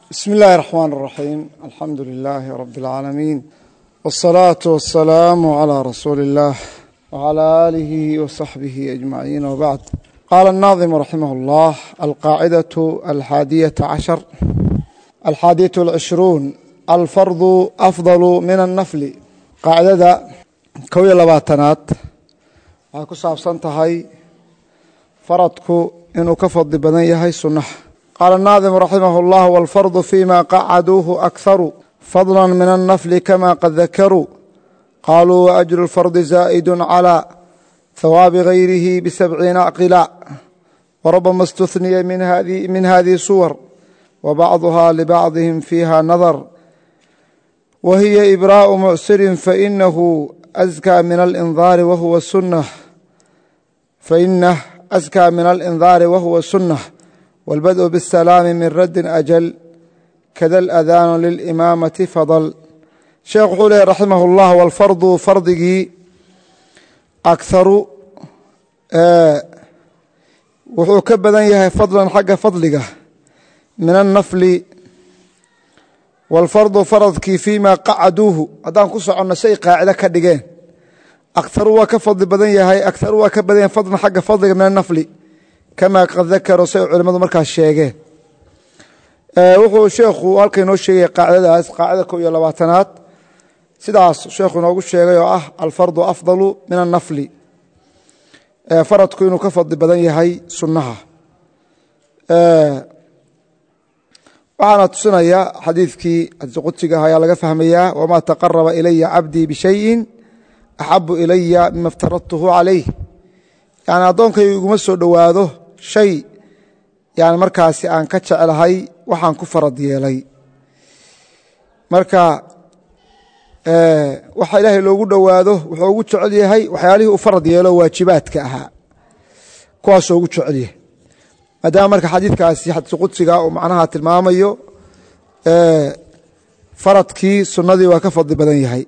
بسم الله الرحمن الرحيم الحمد لله رب العالمين والصلاة والسلام على رسول الله وعلى آله وصحبه أجمعين وبعد. قال الناظم رحمه الله: القاعدة 11 الحادية 20 الفرض أفضل من النفل. قاعدة 21 waxay ku saabsan tahay faradku inuu ka fadli badan yahay sunnaha. قال الناظم رحمه الله: والفرض فيما قعدوه أكثر فضلا من النفل كما قد ذكروا. قالوا: وأجر الفرض زائد على ثواب غيره ب70 عقلا. وربما استثني من هذه صور وبعضها لبعضهم فيها نظر، وهي إبراء مؤسر فإنه أزكى من الإنذار وهو السنة والبدء بالسلام من رد أجل كذا الأذان للإمامة فضل. sheekh wuxuu leehy raximah اllah: wاlfardu fardigii akharu wuxuu ka badan yahay fadlan xagga fadliga min annafli. wاlfardu faradkii fiima qacaduuhu haddaan ku soconno say qaacido ka dhigeen akharu waa ka fadli badan yahay fadlan xagga fadliga min annafli kamaa qad dakaro say culimmadu markaas sheegeen. wuxuu sheekhu halka inoo sheegaya qaacidadaas qaacida 21aad sidaas sheekhu inoogu sheegay oo ah alfardu afdalu min annafli, faradku inuu ka fadli badan yahay sunnaha. waxaana tusinaya xadiidkii qudsiga ayaa laga fahmayaa: wamaa taqaraba ilaya cabdii bishayin axabu ilaya mima iftaradtuhu calayh. yani addoonkaygu iguma soo dhowaado shay yani markaasi aan ka jeclahay waxaan ku farad yeelay. marka waxa ilaahay loogu dhowaado wuxuu ugu jecel yahay waxyaalihii u farad yeelo waajibaadka ahaa, kuwaasoo ugu jecel yahay. maadaama marka xadiidkaasi xadiisu qudsiga uu macnaha tilmaamayo faradkii sunnadii waa ka fadli badan yahay.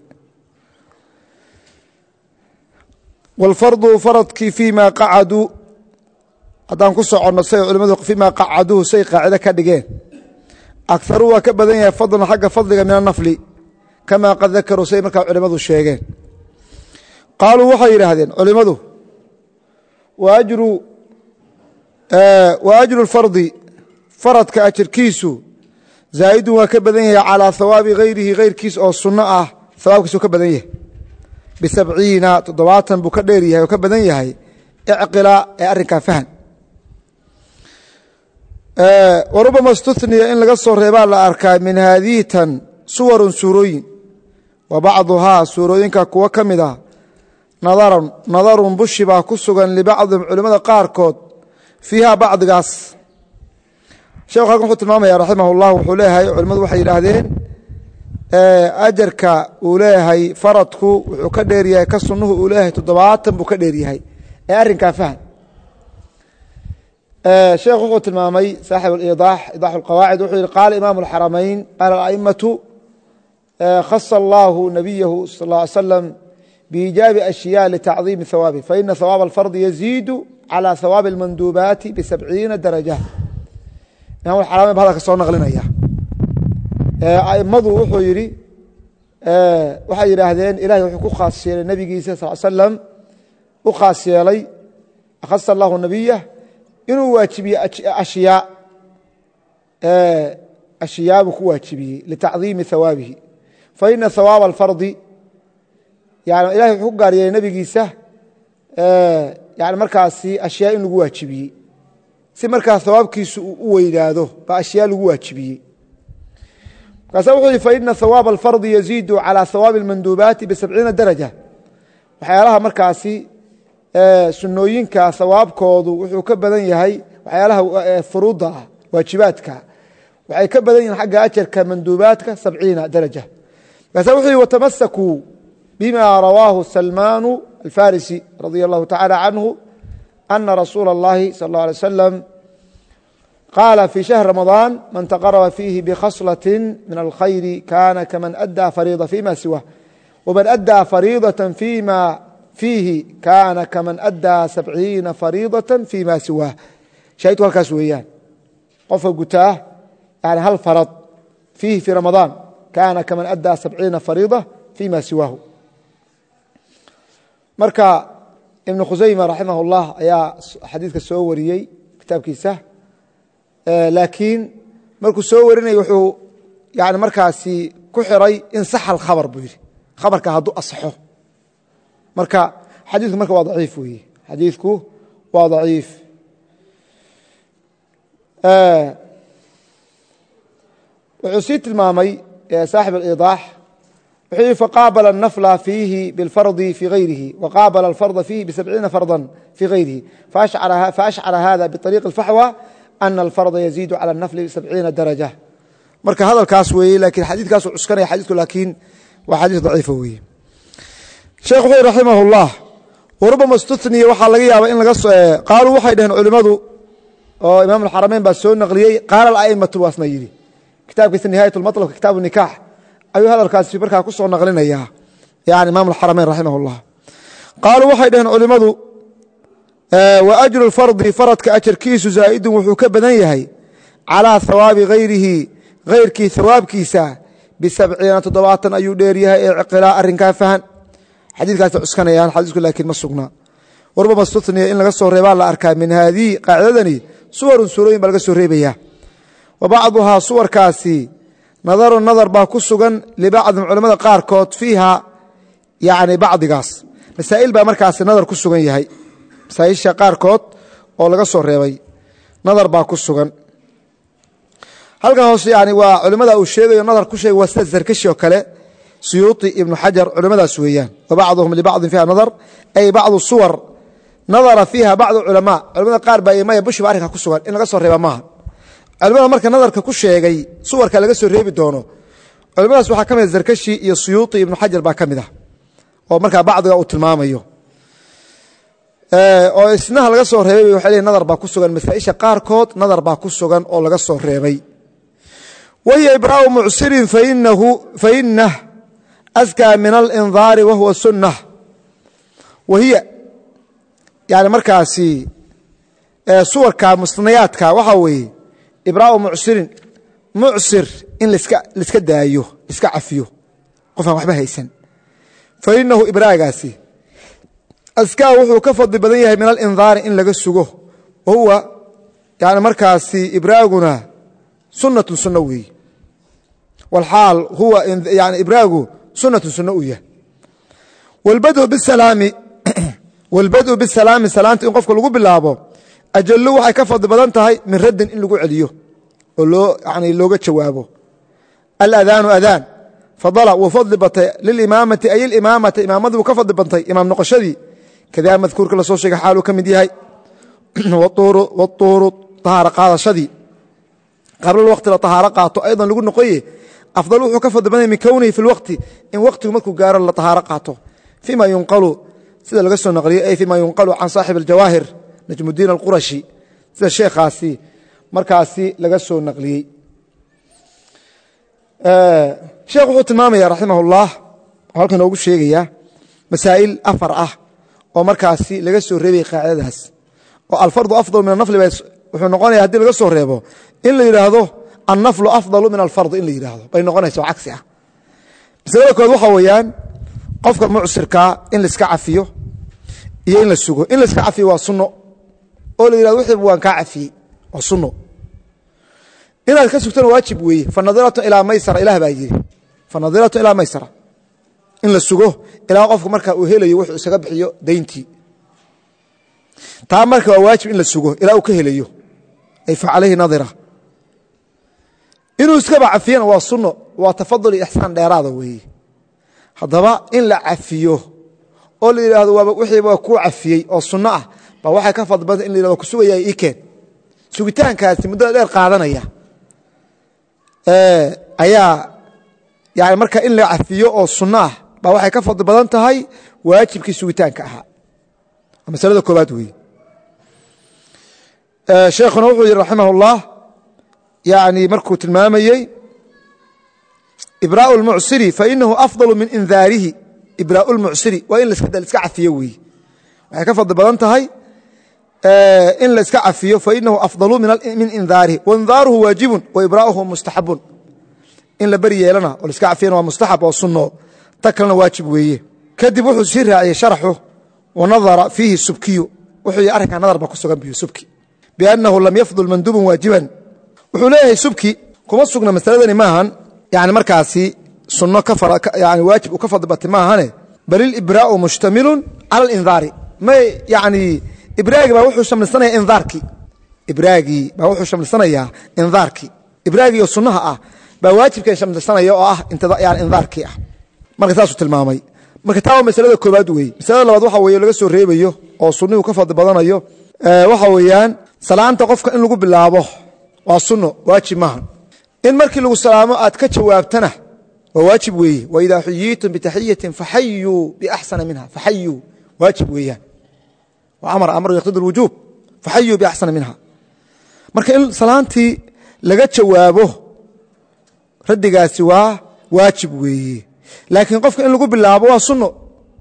wاlfardu faradkii fiima qacaduu haddaan ku soconno say culimmadu fiima qacaduuhu say qaacido ka dhigeen akharu waa ka badan yahay fadlan xagga fadliga min annafli kamaa qad dakaruu say markaa culimmadu sheegeen. qaaluu waxay yidhaahdeen culimmadu: wa ajru lfardi faradka ajirkiisu zaa'idun waa ka badan yahay calaa hawaabi hayrihi hayrkiis oo sunno ah hawaabkiisuu ka badan yahay b70 70 buu ka dheer yahay oo ka badan yahay icqila ee arrinkaa fahan. warubama istuniya in laga soo reebaa la arkaa min haadihi tan suwarun suurooyin wa bacduhaa suurooyinka kuwo ka mid ah nadarun bushi baa ku sugan libacdihim culimmada qaarkood fiiha bacdigaas. sheekhu halkan wuxuu tilmaamaya raximah اllah wuxuu leeyahay culimmadu waxay yidhaahdeen ajarka uu leeyahay faradku wuxuu ka dheer yahay ka sunnuhu uu leeyahay 70 buu ka dheer yahay ee arrinkaa fahan. sheekh wuxuu tilmaamay saaxib اiidaax اlqawaacid wuxuu yihi: qaala imaamu اlxaramayn qaala a'immatu khasa allahu nabiyahu sal اله alay slam biijaabi ashyaa litacdiimi hawaabi faina hawaab alfardi yaziidu calى hawaabi اlmanduubaati b70 daraja. imam xaramayn ba hadalka soo naqlinaya. a'immadu wuxuu yidhi waxay yidhaahdeen ilahay wuxuu ku khaas yeelay nebigiisa sal slam u khaas yeelay khasa allahu nabiyah inuu waajibiyey ashyaa buu ku waajibiyey litacdiimi hawaabihi. faina hawaaba alfardi yani ilahay wuxuu ku gaar yeelay nebigiisa yani markaasi ashyaa in lagu waajibiyey si markaas hawaabkiisu uu u weynaado baa ashyaa lagu waajibiyey. markaasa wuxuu yihi: faina hawaaba alfardi yaziidu calى hawaabi اlmanduubaati b70 daraja. waxyaalaha markaasi sunooyinka hawaabkoodu wuxuu ka badan yahay waxyaalaha furuuda ah waajibaadka waxay ka badan yihiin xagga ajarka manduubaadka 70 daraja. markaasa wuxuu yihi: watamasakuu bima rawaahu salmaanu alfarisi radia allahu tacala canhu ana rasuula اllahi sal اlه alay wasalam qaala fii شhهر رamaضaan man taqaraba fiihi bkhaslaة min alkhayri kana kaman أdىa fariida fima siwah wman أdىa fariidaة fiihi kana kaman أdىa 70 fariidaة fima siwah. shahidku halkaas weeyaan qofka gutaa yani hal farad فيه في رمضان كان كمن أدى 70 فريضة فيما سواه. marka ibn khusayma rahimahullah ayaa xadiidka soo wariyey kitaabkiisa laakiin markuu soo warinay wuxuu yani markaasi ku xiray in saxal khabar buu yiri khabarka haduu asaxo marka xadiidku marka waa daciif weeye xadiidku waa daciif wuxuu sii tilmaamay saaxib al-iidaah فقابل النفل فيه بالفرض في غيره وقابل الفرض فيه ب70 فرضا في غيره فأشعر هذا بطريق الفحوى أن الفرض يزيد على النفل 70 درجة marka hadalkaas weeye laakiin xadiidkaas uu cuskanaya xadiidku laakiin waa xadiid daciif weeye sheekhu rahimahullah warba mustutniya waxa laga yaabaa in laga qaalu waxay dhaheen culimadu oo imaam al-haramayn baa soo naqliyay qaala al-a'immatu wasna yiri kitaabkiisa nihayatul matlab kitaabu nikah ayuu hadalkaasi markaa ku soo naqlinaya yani imaam al-haramayn rahimahullah qaalu waxay dhaheen culimadu wa ajru al-fardi faradka ajrkiisu zaa'idun wuxuu ka badan yahay ala thawaabi ghayrihi ghayrkii thawaabkiisa bi70 toddobaatan ayuu dheer yahay ee iqlaa arrinka fahan xadiidkaas cuskanayaan xadiisku laakiin ma sugna warba mastutniya in laga soo reebaa la arkaa min haadii qaacidadani suwarun suurooyin baa laga soo reebaya wa bacduha suwarkaasi nadar baa ku sugan libacdin culimada qaarkood fiiha yani bacdigaas masaa'il baa markaasi nadar ku sugan yahay masaa'isha qaarkood oo laga soo reebay nadar baa ku sugan halkan hoose yani waa culimada uu sheegayo nadar ku sheegay waa sida zarkashi oo kale suyuuti ibnu xajar culimadaas weeyaan wa bacduhum libacdin fiiha nadar ay bacdu suwar nadara fiiha bacdu culamaa culimada qaar baa imaya bushiba arrinka ku sugan in laga soo reeba maaha culimada marka nadarka ku sheegay suwarka laga soo reebi doono culimadaas waxaa ka mid zarkashi iyo suyuuti ibnu xajar baa ka mid ah oo markaa bacdiga uu tilmaamayo oo isnaha laga soo reebay waxay leeyihin nadar baa ku sugan masaa'isha qaarkood nadar baa ku sugan oo laga soo reebay wahiya ibraa'u mucsirin fainah askaa min alindaari wa huwa sunnah wahiya yani markaasi suwarka musnayaadka waxaa weeye ibraa'u mucsirin mucsir in liska daayo liska cafiyo qofaan waxba haysan fainahu ibraagaasi askaa wuxuu ka fadli badan yahay min alindaari in laga sugo wahuwa yani markaasi ibraaguna sunnatun sunno weeye walxaal huwa yani ibraagu sunnatun sunno u yahay walbad'u bisalaami salaanta in qofka lagu bilaabo ajallu waxay ka fadli badan tahay min raddin in lagu celiyo oo yani looga jawaabo aladaanu adaan fadala wuu fadli batay lilimaamati ay ilimaamata imaamadu wuu ka fadli bantay imaam noqoshadii kadaa madkuurka la soo sheegay xaaluu ka mid yahay watuuru tahaaro qaadashadii qabla waqti la tahaaro qaato aydan lagu noqoye afdal wuxuu ka fadli badan yahay min kownihi fi lwaqti in waqtigu markuu gaaro la tahaaro qaato fima yunqalu sida laga soo naqliyo ay fima yunqalu can saaxib aljawaahir najmudiin alqurashi sida sheekhaasi markaasi laga soo naqliyey sheekh wuxuu tilmaamaya raximahullah oo halkan noogu sheegaya masaa'il afar ah oo markaasi laga soo reebay qaacidadaas oo alfardu afdal min anafli wuxuu noqonaya haddii laga soo reebo in la yidhaahdo annaflu afdalu min alfardi in la yidhaahdo bay noqonaysa oo cagsi ah masalada kood waxaa weeyaan qofka mucsirkaa in laiska cafiyo iyo in la sugo in laiska cafiyo waa sunno oo la yidhahdo wixii waan kaa cafiyey waa sunno inaad ka sugtana waajib weeye fanadiratun ilaa maysara ilaah baa yidhi fanadiratun ilaa maysara in la sugo ilaa qofku marka uu helayo wuxuu isaga bixiyo dayntii taa marka waa waajib in la sugo ilaa uu ka helayo ay fa calayhi nadira inuu iskaba cafiyana waa sunno waa tafadul iyo ixsaan dheeraada weeye haddaba in la cafiyo oo la yidhaahdo waaba wixiiba waa kuu cafiyey oo sunno ah baa waxay ka fadli badanta in la yidhahdo ku sugaya ii keen sugitaankaasi muddada dheer qaadanaya ayaa yani marka in la cafiyo oo sunno ah baa waxay ka fadli badan tahay waajibkii sugitaanka ahaa masalada koobaad weeye sheekhuna wuxuu yihi raximah اllah yani markuu tilmaamayey ibraaء اlmucsiri fainahu afضal min indaarihi ibraaء اlmucsiri waa in laiska cafiyo weeye waxay ka fadli badan tahay in la iska cafiyo fainahu afضalu min indaarihi waindaaruhu waajibun wa ibraa'uhu mustaxabun in la bari yeelana oo iska cafiyana waa mustaxab oo sunno takalna waajib weeye kadib wuxuu sii raaciyay sharaxu wa nadara fihi subkiyu wuxuu arrinka nadar ba ku sugan biyo subki biannahu lam yafdul mandubun waajiban wuxuu leeyahay subki kuma sugna masaladani maahan yani markaasi sunno ka yani waajib u ka fadbatay maahane bal ibraa'u mushtamilun ala al-inzari ma yani ibraagi ba wuxuu shamlisanaya inzaarki ibraagi ba wuxuu shamlisanayaa inzaarki ibraagi oo sunnaha ah ba waajibka shamlisanaya oo ah yani inzaarki ah marka taasuu tilmaamay marka taa waa masalada koobaad weeye masalada labaad waxa weeye laga soo reebayo oo sunnihu ka fadli badanayo waxa weeyaan salaanta qofka in lagu bilaabo waa sunno waajib maaha in markii lagu salaamo aad ka jawaabtana waa waajib weeye wa idaa xuyiitum bitaxiyatin faxayuu biaxsana minha faxayuu waajib weeyaan wa amru yaqtadi alwujuub faxayuu biaxsana minha marka in salaantii laga jawaabo raddigaasi waa waajib weeye laakiin qofka in lagu bilaabo waa sunno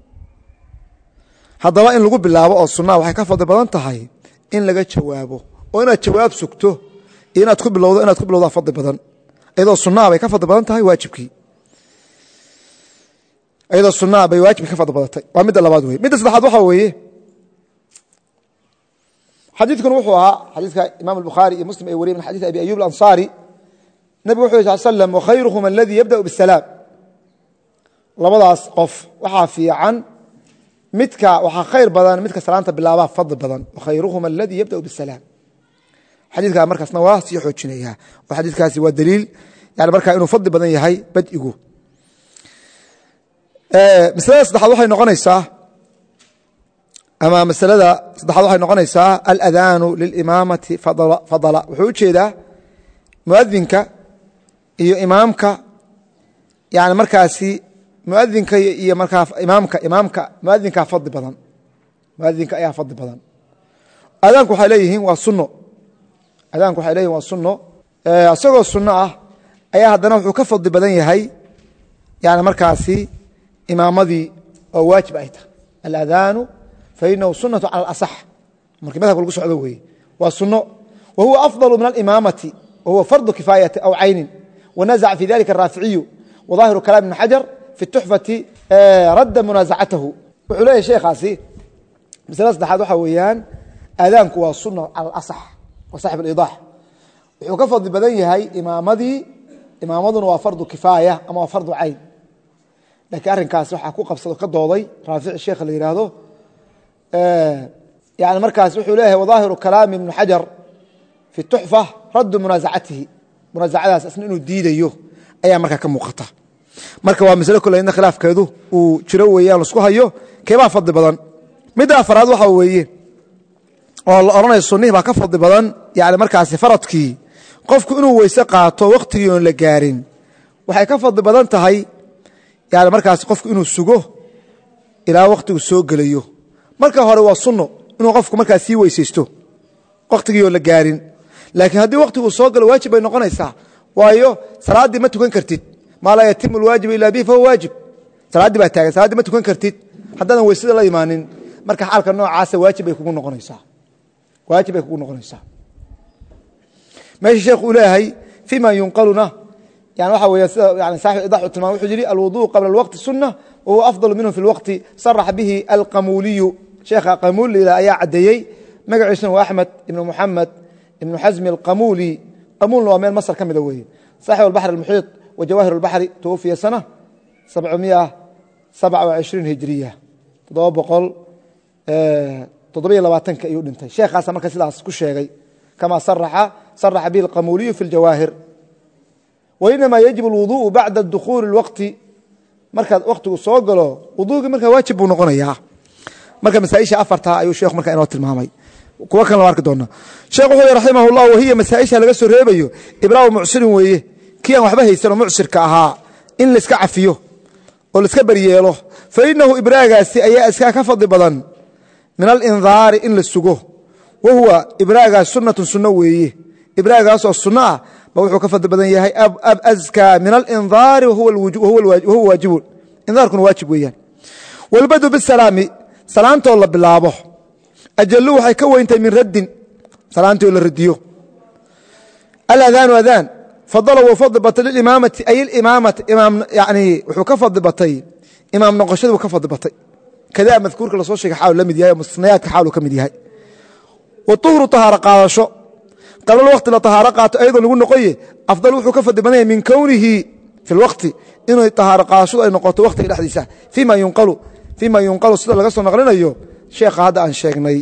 haddaba in lagu bilaabo oo sunnaha waxay ka fadli badan tahay in laga jawaabo oo inaad jawaab sugto iyo inaad ku bilowdaa fadli badan iyadoo sunnaha bay ka fadli badan tahay waajibkii iyadoo sunnaha bay waajibkii ka fadli badatay waa midda labaad weye midda saddexaad waxaa weeye xadiidkuna wuxuu ahaa xadiidka imaam albukhaari iyo muslim ay wariyay min xadiid abi ayub alansaari nabigu wuxuu yiri sal slam wakhayruhum aladii yabda'u bisalaam labadaas qof waxaa fiican midka waxaa khayr badan midka salaanta bilaabaa fadli badan wakhayruhum aladii yabda'u bisalaam xadiidkaa markaasna waa sii xoojinaya oo xadiidkaasi waa daliil yani markaa inuu fadli badan yahay bad'igu masalada saddexaad waxay noqonaysaa ama masalada saddexaad waxay noqonaysaa aladaanu lilimaamati fadala wuxuu u jeedaa muadinka iyo imaamka yani markaasi muadinka iyo markaa imaamka muadinkaa fadli badan muadinka ayaa fadli badan adaanku waxay leeyihiin waa sunno adaanku waxay leeyihin waa sunno isagoo sunno ah ayaa haddana wuxuu ka fadli badan yahay yani markaasi imaamadii oo waajib ay tahay aladaanu fainahu sunatu cala alasax markii madhabka lagu socdo weeye waa sunno wa huwa afdalu min alimaamati wa huwa fardu kifaayati aw caynin wanazaca fi dalika araaficiyu wadaahiru kalaam ibn xajar fi tuxfati radda munaazacatahu wuxuu leeyahay sheekhaasi masalada saddexaad waxaa weeyaan aadaanku waa sunna cala alasax wa saaxib aliidaax wuxuu ka fadli badan yahay imaamaduna waa fardu kifaaya ama waa fardu cayn laakiin arrinkaas waxaa ku qabsado ka dooday raafici sheekha la yidhaahdo yani markaas wuxuu leeyahay wadaahiru kalaami ibnu xajar fi tuxfa raddu munaazacatihi munaazacadaas asna inuu diidayo ayaa markaa ka muuqata marka waa maslo kole inna khilaafkeedu uu jiro weeyaan laisku hayo keebaa fadli badan midda afaraad waxaa weeye oo la odhanaya sunnihi baa ka fadli badan yani markaasi faradkii qofku inuu weyse qaato wakhtigii oon la gaarin waxay ka fadli badan tahay yani markaasi qofku inuu sugo ilaa wakhtigu soo gelayo marka hore waa sunno inuu qofku markaas sii weysaysto wakhtigii oon la gaarin laakiin haddii wakhtigu soo galo waajib bay noqonaysaa waayo salaaddii ma tukan kartid maa laa yatimu alwaajibu ila bihi fahuwa waajib salaaddii baa taagan saladdii ma tukan kartid haddaadan weysada la imaanin marka xaalka noocaasa waajib bay kugu noqonaysaa waajib bay kugu noqonaysaa meesha sheekhu uu leeyahay fima yunqaluna yani waxa weeye sida yani saaxib idax uu tilmaamay wuxuu yidhi alwudu qabla alwaqti sunna wa huwa afdalu minhu fi lwaqti saraxa bihi alqamuuliyu sheekha qamuulila ayaa caddeeyey magaciisuna waa axmed ibnu muxamed ibnu xasmi alqamuuli qamuulna waa meel masr ka mida weeye saaxib albaxr almuxiiط wa jawaahir albaxri twufiya sana 727 hijriya 727 ayuu dhintay sheekhaasa marka sidaas ku sheegay kama saraxa bihi alqamuuliyu fi ljawaahir wainama yajib alwuduءu bacda dukhuuli اlwaqti markaad wakhtigu soo galo wuduugii markaa waajib buu noqonayaa marka masaaisha afartaa ayuu sheekhu markaa inoo tilmaamay kuwa kan la arki doona sheekh wuxuu raximah اllah wahiya masaaisha laga soo reebayo ibraa'u mucsirin weeye kii aan waxba haysanoo mucsirka ahaa in laiska cafiyo oo laiska baryeelo fainahu ibraagaasi ayaa iskaa ka fadli badan min alindaari in la sugo wa huwa ibraagaas sunnatun sunno weeye ibraagaasoo sunno ah ba wuxuu ka fadli badan yahay askaa min alindaari wahuwa waajibun indaarkuna waajib weeyaan walbadu bisalaami salaantoo la bilaabo ajallu waxay ka weyntahay min raddin salaantii oo la radiyo aladaanu adaan fadala wuu fadli batay lilimaamati ay ilimaamati imaam yani wuxuu ka fadli batay imaam noqoshadii buu ka fadli batay kadaa madkuurka la soo sheegay xaal la mid yahay musnayaadka xaal ka mid yahay wa tuhru tahara qaadasho qabla waqti la tahara qaato ayadoo lagu noqoye afdal wuxuu ka fadli badan min kawnihi fi alwaqti inuu tahara qaadasho ay noqoto waqtiga dhaxdiisa fima yunqalu sida laga soo naqlinayo sheekha hadda aan sheegnay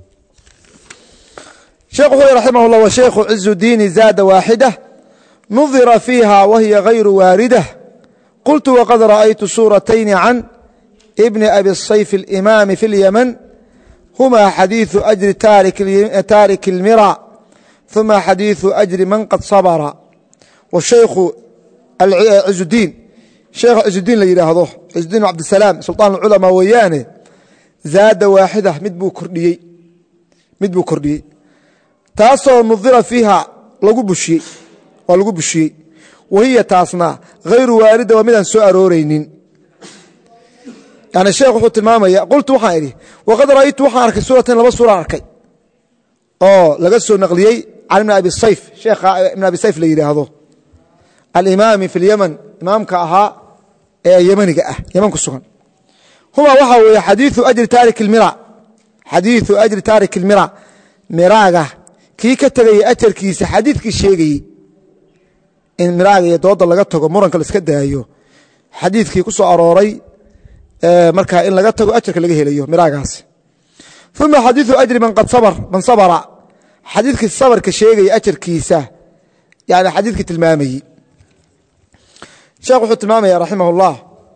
sheekhu rahimahullah wa sheekhu Izzuddin zada wahida نظر فيها وهي غير واردة قلت وقد رأيت سورتين عن ابن أبي الصيف الإمام في اليمن هما حديث أجر تارك المرى ثم حديث أجر من قد صبر والشيخ Izzuddin شيخ Izzuddin ليلة هذا Izzuddin عبد السلام سلطان العلماء ويانه زاد واحدة مد بو كرديي تاسو نظر فيها لغو بشي lagu bushiyey wahiya taasna hayru waarida waa midaan soo arooraynin yani sheekh wuxuu tilmaamaya qultu waxaan idhi waqad ra'aytu waxaan arkay suuratan laba suura arkay oo laga soo naqliyey can ibn abi sayf sheekha ibn abi sayf la yiraahdo al-imaam fi al-yaman imaamka ahaa ee yamaniga ah yaman ku sugan huma waxa weeye xadiithu ajri taarik al-mira miraaga kii ka tagay ajarkiisa xadiidkii sheegayey in miraaga iyo dooda laga tago muranka la iska daayo xadiidkii ku soo arooray marka in laga tago ajarka laga helayo miraagaas thumma hadithu ajri man sabara xadiidkii sabarka sheegay ajarkiisa yani xadiidkii tilmaamayey sheekh wuxuu tilmaamaya rahimahullah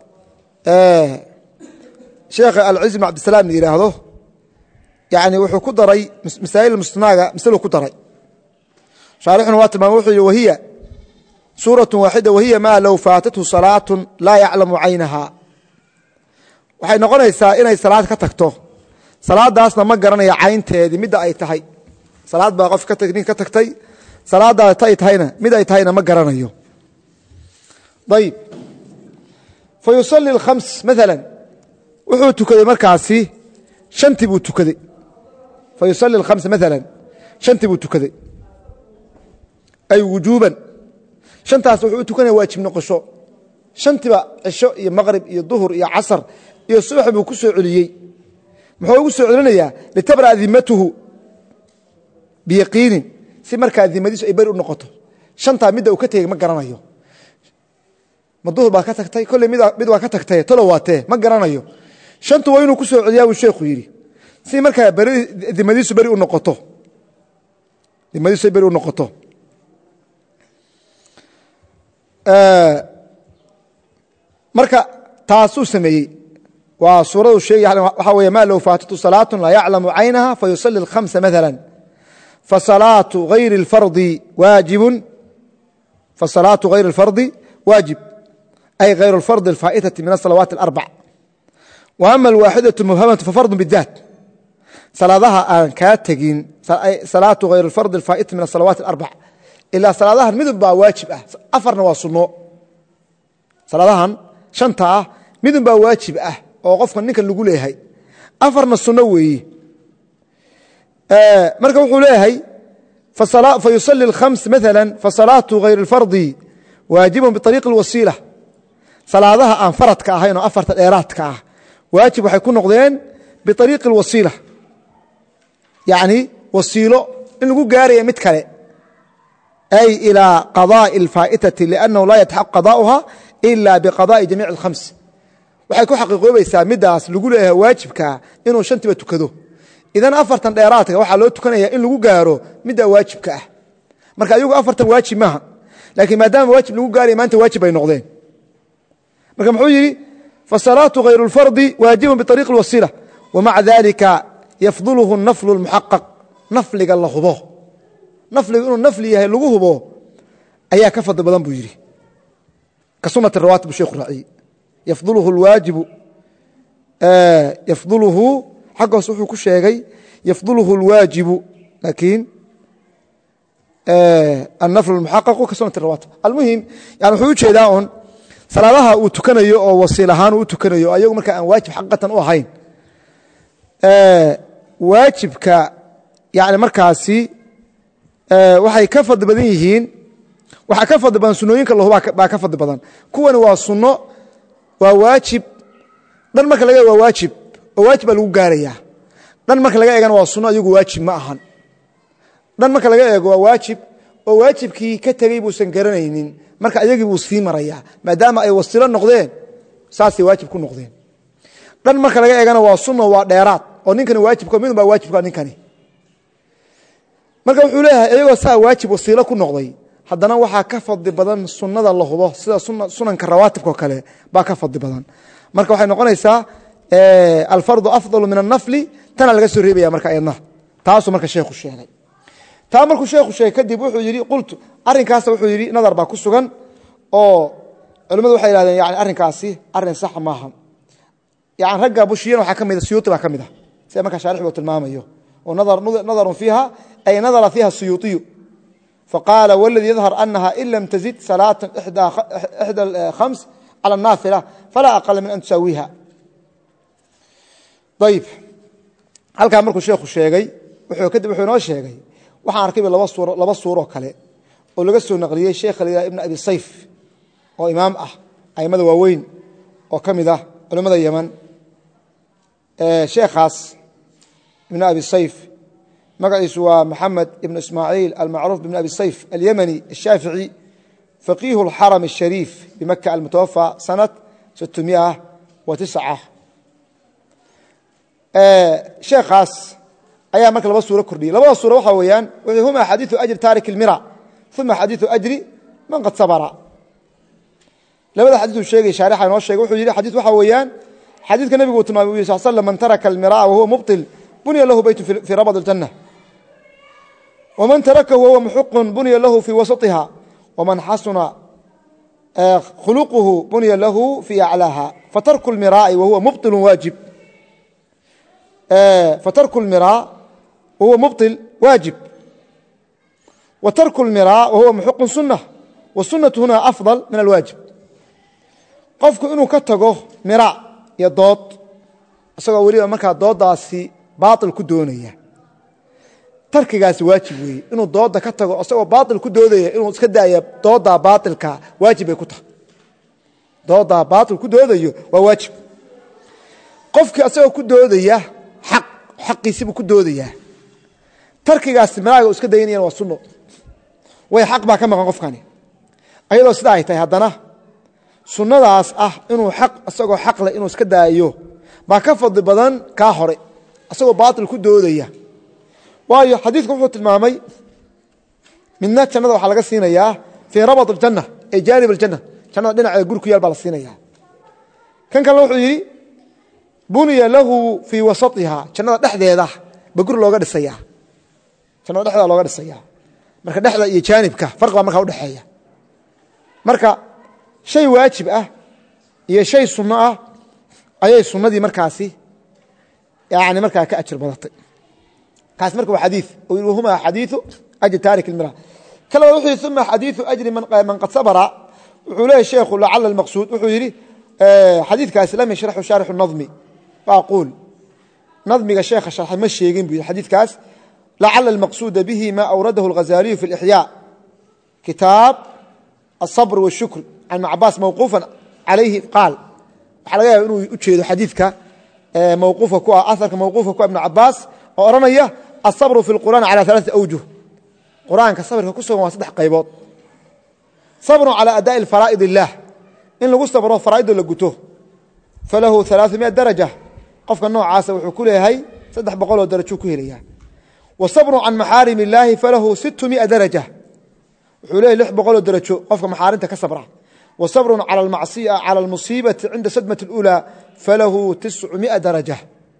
sheekh al-Izz ibn Abd Salam yiraahdo yani wuxuu ku daray masaa'il mustanaga misal ku daray sharixna waa tilmaamay wuxuu wahiya سورة واحدة وهي ما لو فاتته صلاة لا يعلم عينها waxay noqonaysaa inay salaad ka tagto salaadaasna ma garanaya caynteedii mid ay tahay salaad baa qof ka tagtay salaada ay tahayna mid ay tahayna ma garanayo طيب فيصلي الخمس مثلا wuxuu tukaday markaasi shantii buu tukaday فيصلي الخمس مثلا shantii buu tukaday ay wujuban shantaas wuxuu tukanaya waajib noqosho shantiba cisho iyo maghrib iyo duhur iyo casr iyo subax buu ku soo celiyay muxuu ugu soo celinayaa litabra adimatuhu biyaqiin si markaa dimadiisu ay bari u noqoto shanta mid uu ka tagay ma garanayo ma duhur baa ka tagtay kulli mid waa ka tagtay tolo waatee ma garanayo shantu waa inuu ku soo celiyaa uu sheekhu yiri si markaa dimadiisu bari u noqoto marka taasuu sameeyey waa suuradu sheegay waxa weeye ma law faatatu salaatun la ya'lamu aynaha fa yusalli al-khamsa mathalan fa salatu ghayri al-fardi wajib ay ghayru al-fardi al-fa'itati min as-salawat al-arba' wa amma al-wahidatu muhammadatu fa fardun bid-dat saladaha aan ka tagin salatu ghayru al-fardi al-fa'itati min as-salawat al-arba' ila salaadahan midub baa waajib ah afarna waa sunno salaadahan shanta ah midub baa waajib ah oo qofka ninka lagu leeyahay afarna sunno weeyi marka wuxuu leeyahay fa yusalli al-khams mathalan fa salatu ghayr al-fardi waajibun bi tariiq al-wasila salaadaha aan faradka ahayn oo afarta dheeraadka ah waajib waxay ku noqdeen bi tariiq al-wasila yani wasiilo in lagu gaarayo mid kale أي إلى قضاء الفائتة لأنه لا يتحقق قضاؤها إلا بقضاء جميع الخمس waxay ku xaqiiqoobaysaa midaas lagu leeyahay waajibka inuu shantiba tukado idan afartan dheeraadka waxa loo tukanaya in lagu gaaro midda waajibka ah marka ayagu afartan waajib maaha laakiin maadaama waajib lagu gaaray maanta waajib ay noqdeen marka muxuu yiri fa salatu ghayru al-fardi waajibun bi tariiq al-wasila wa ma'a dhalika yafduluhu an-naflu al-muhaqqaq nafliga la hubo nafliga inuu nafli yahay lagu hubo ayaa ka fadli badan buu yiri ka sunnat ar-rawatib sheekhu raaci yafduluhu al-wajib yafduluhu xaqas wuxuu ku sheegay yafduluhu al-wajib laakiin an-nafl al-muhaqqaq ka sunnat ar-rawatib al-muhim yani wuxuu jeedaa on salaadaha uu tukanayo oo wasiil ahaan uu tukanayo ayagu marka aan waajib xaqatan u ahayn waajibka yani markaasi waxay ka fadli badan yihiin waxa ka fadli badan sunnooyinka la hubo baa ka fadli badan kuwan waa sunno waa waajib dhan marka laga waa waajib oo waajib lagu gaaraya dhan marka laga eegana waa sunno iyagu waajib ma ahan dhan marka laga eego waa waajib oo waajibkii ka tagay buusan garanaynin marka ayagii buu sii maraya maadaama ay wasilo noqdeen saasay waajib ku noqdeen dhan marka laga eegana waa sunno waa dheeraad oo ninkani waajibka mid baa waajibka ninkani marka wuxuu leeyahay ayagoo saa waajib wasiilo ku noqday haddana waxaa ka fadli badan sunnada la hubo sida sunanka rawaatibka oo kale baa ka fadli badan marka waxay noqonaysaa alfardu afdalu min annafli tana laga soo reebaya marka ayadna taasuu marka sheekhu sheegay taa markuu sheekhu sheegay kadib wuxuu yidhi qultu arrinkaas wuxuu yidhi nadar baa ku sugan oo culimmadu waxay yidhahdeen yani arrinkaasi arrin sax maaha yani ragga bushiyan waxaa ka mid a suyuuti baa ka mid ah sida markaa shaarixu uu tilmaamayo oo nadarun fiiha ay nadara fiiha suyuutiyu فقال والذي يظهر أنها إن لم تزد صلاة إحدى الخمس على النافلة فلا أقل من أن تسويها طيب halkaa markuu sheekhu sheegay kadib wuxuu inoo sheegay waxaan arkay laba suuro kale oo laga soo naqliyey sheekh ibn abi sayf oo imaam ah aimada waaweyn oo ka mid ah culimmada yeman sheekhaas ibn abi sayf magaciisu waa maxamed ibn ismaaciil almacruuf ibn abi sayf alyamani الshaafiعي faqiihu اlxaram الshariif bimaka almutawafى sanat 609 sheekhaas ayaa marka laba suuro kordhiyey labada suuro waxaa weeyaan huma xadiiثu ajri taarik اlmira uma xadiiثu ajri man qad sabra labada xadiiث uu sheegay shaarixa inoo sheegay wuxuu yidhi xadiiث waxaa weeyaan xadiidka nebigu uu tilmaamay u yiri sal slam man taraka almiraa wahuwa mubطil bunya lahu beytu fii rabd اljanة wman tarakahu wahuwa muxiqun bunya lahu fii wasطiha wman xasuna khuluquhu bunya lahu fii aclaaha fatarku اlmiraa'i wahuwa mubطil waajib فترك المراء وهو مبطل واجب وترك المراء وهو محق سنة والسنة هنا أفضل من الواجب qofku inuu ka tago miraac iyo dood isagoo weliba markaa dooddaasi baaطil ku doonaya tarkigaasi waajib weeye inuu doodda ka tago isagoo baaطil ku doodaya inuu iska daaya dooddaa baaطilka waajib bay ku tahay dooddaa baaطil ku doodayo waa waajib qofkii isagoo ku doodaya xaqiisibuu ku doodayaa tarkigaasi miraaga iska daynayana waa sunno way xaq baa ka maqan qofkani ayadoo sidaa ay tahay haddana sunnadaas ah inuu xaq isagoo xaq leh inuu iska daayo baa ka fadli badan kaa hore isagoo baatil ku doodaya waayo xadiidku wuxuu tilmaamay midna jannada waxaa laga siinayaa fii rabad aljanna ay jaanib aljanna jannada dhinaceeda guri ku yaal baa la siinayaa kan kalena wuxuu yidhi bunya lahu fii wasaiha jannada dhexdeeda ba guri looga dhisaya jannada dhexdeeda looga dhisaya marka dhexda iyo jaanibka farq baa markaa udhexeeya marka shay waajib ah iyo shay sunno ah ayay sunnadii markaasi yani markaa ka ajir badatay kaas marka waa xadiid huma xadiiثu ajri taarik اlmira kala wuxuu yidhi uma xadiiثu ajri man qad sabra wuxuu leeyahy sheekhu lacala اlmaqsuud wuxuu yidhi xadiidkaasi lam yashraxu shaarixu الnadmi وأقول نظمك الشيخ شرح ما الشيقين بالحديث كاس لعل المقصود به ما أورده الغزالي في الإحياء كتاب الصبر والشكر عن عباس موقوفا عليه قال حلقة أنه يتشهد حديثك موقوفك أثرك موقوفك ابن عباس وأرميه الصبر في القرآن على 3 أوجه قرآن كالصبر كسر وصدح قيبات صبر على أداء الفرائض الله إن لو صبره فرائض لقوته فله 300 درجة qofka noocaasa wuxuu ku leeyahay 300 darajo ku helaya wasabru an maxaarim illaahi falahu 600 daraja wuxuu leeyahay 600 darajo qofka maxaarimta ka sabra wasabru ala almacsiya ala almusibati inda sadmati alula falahu 900 daraja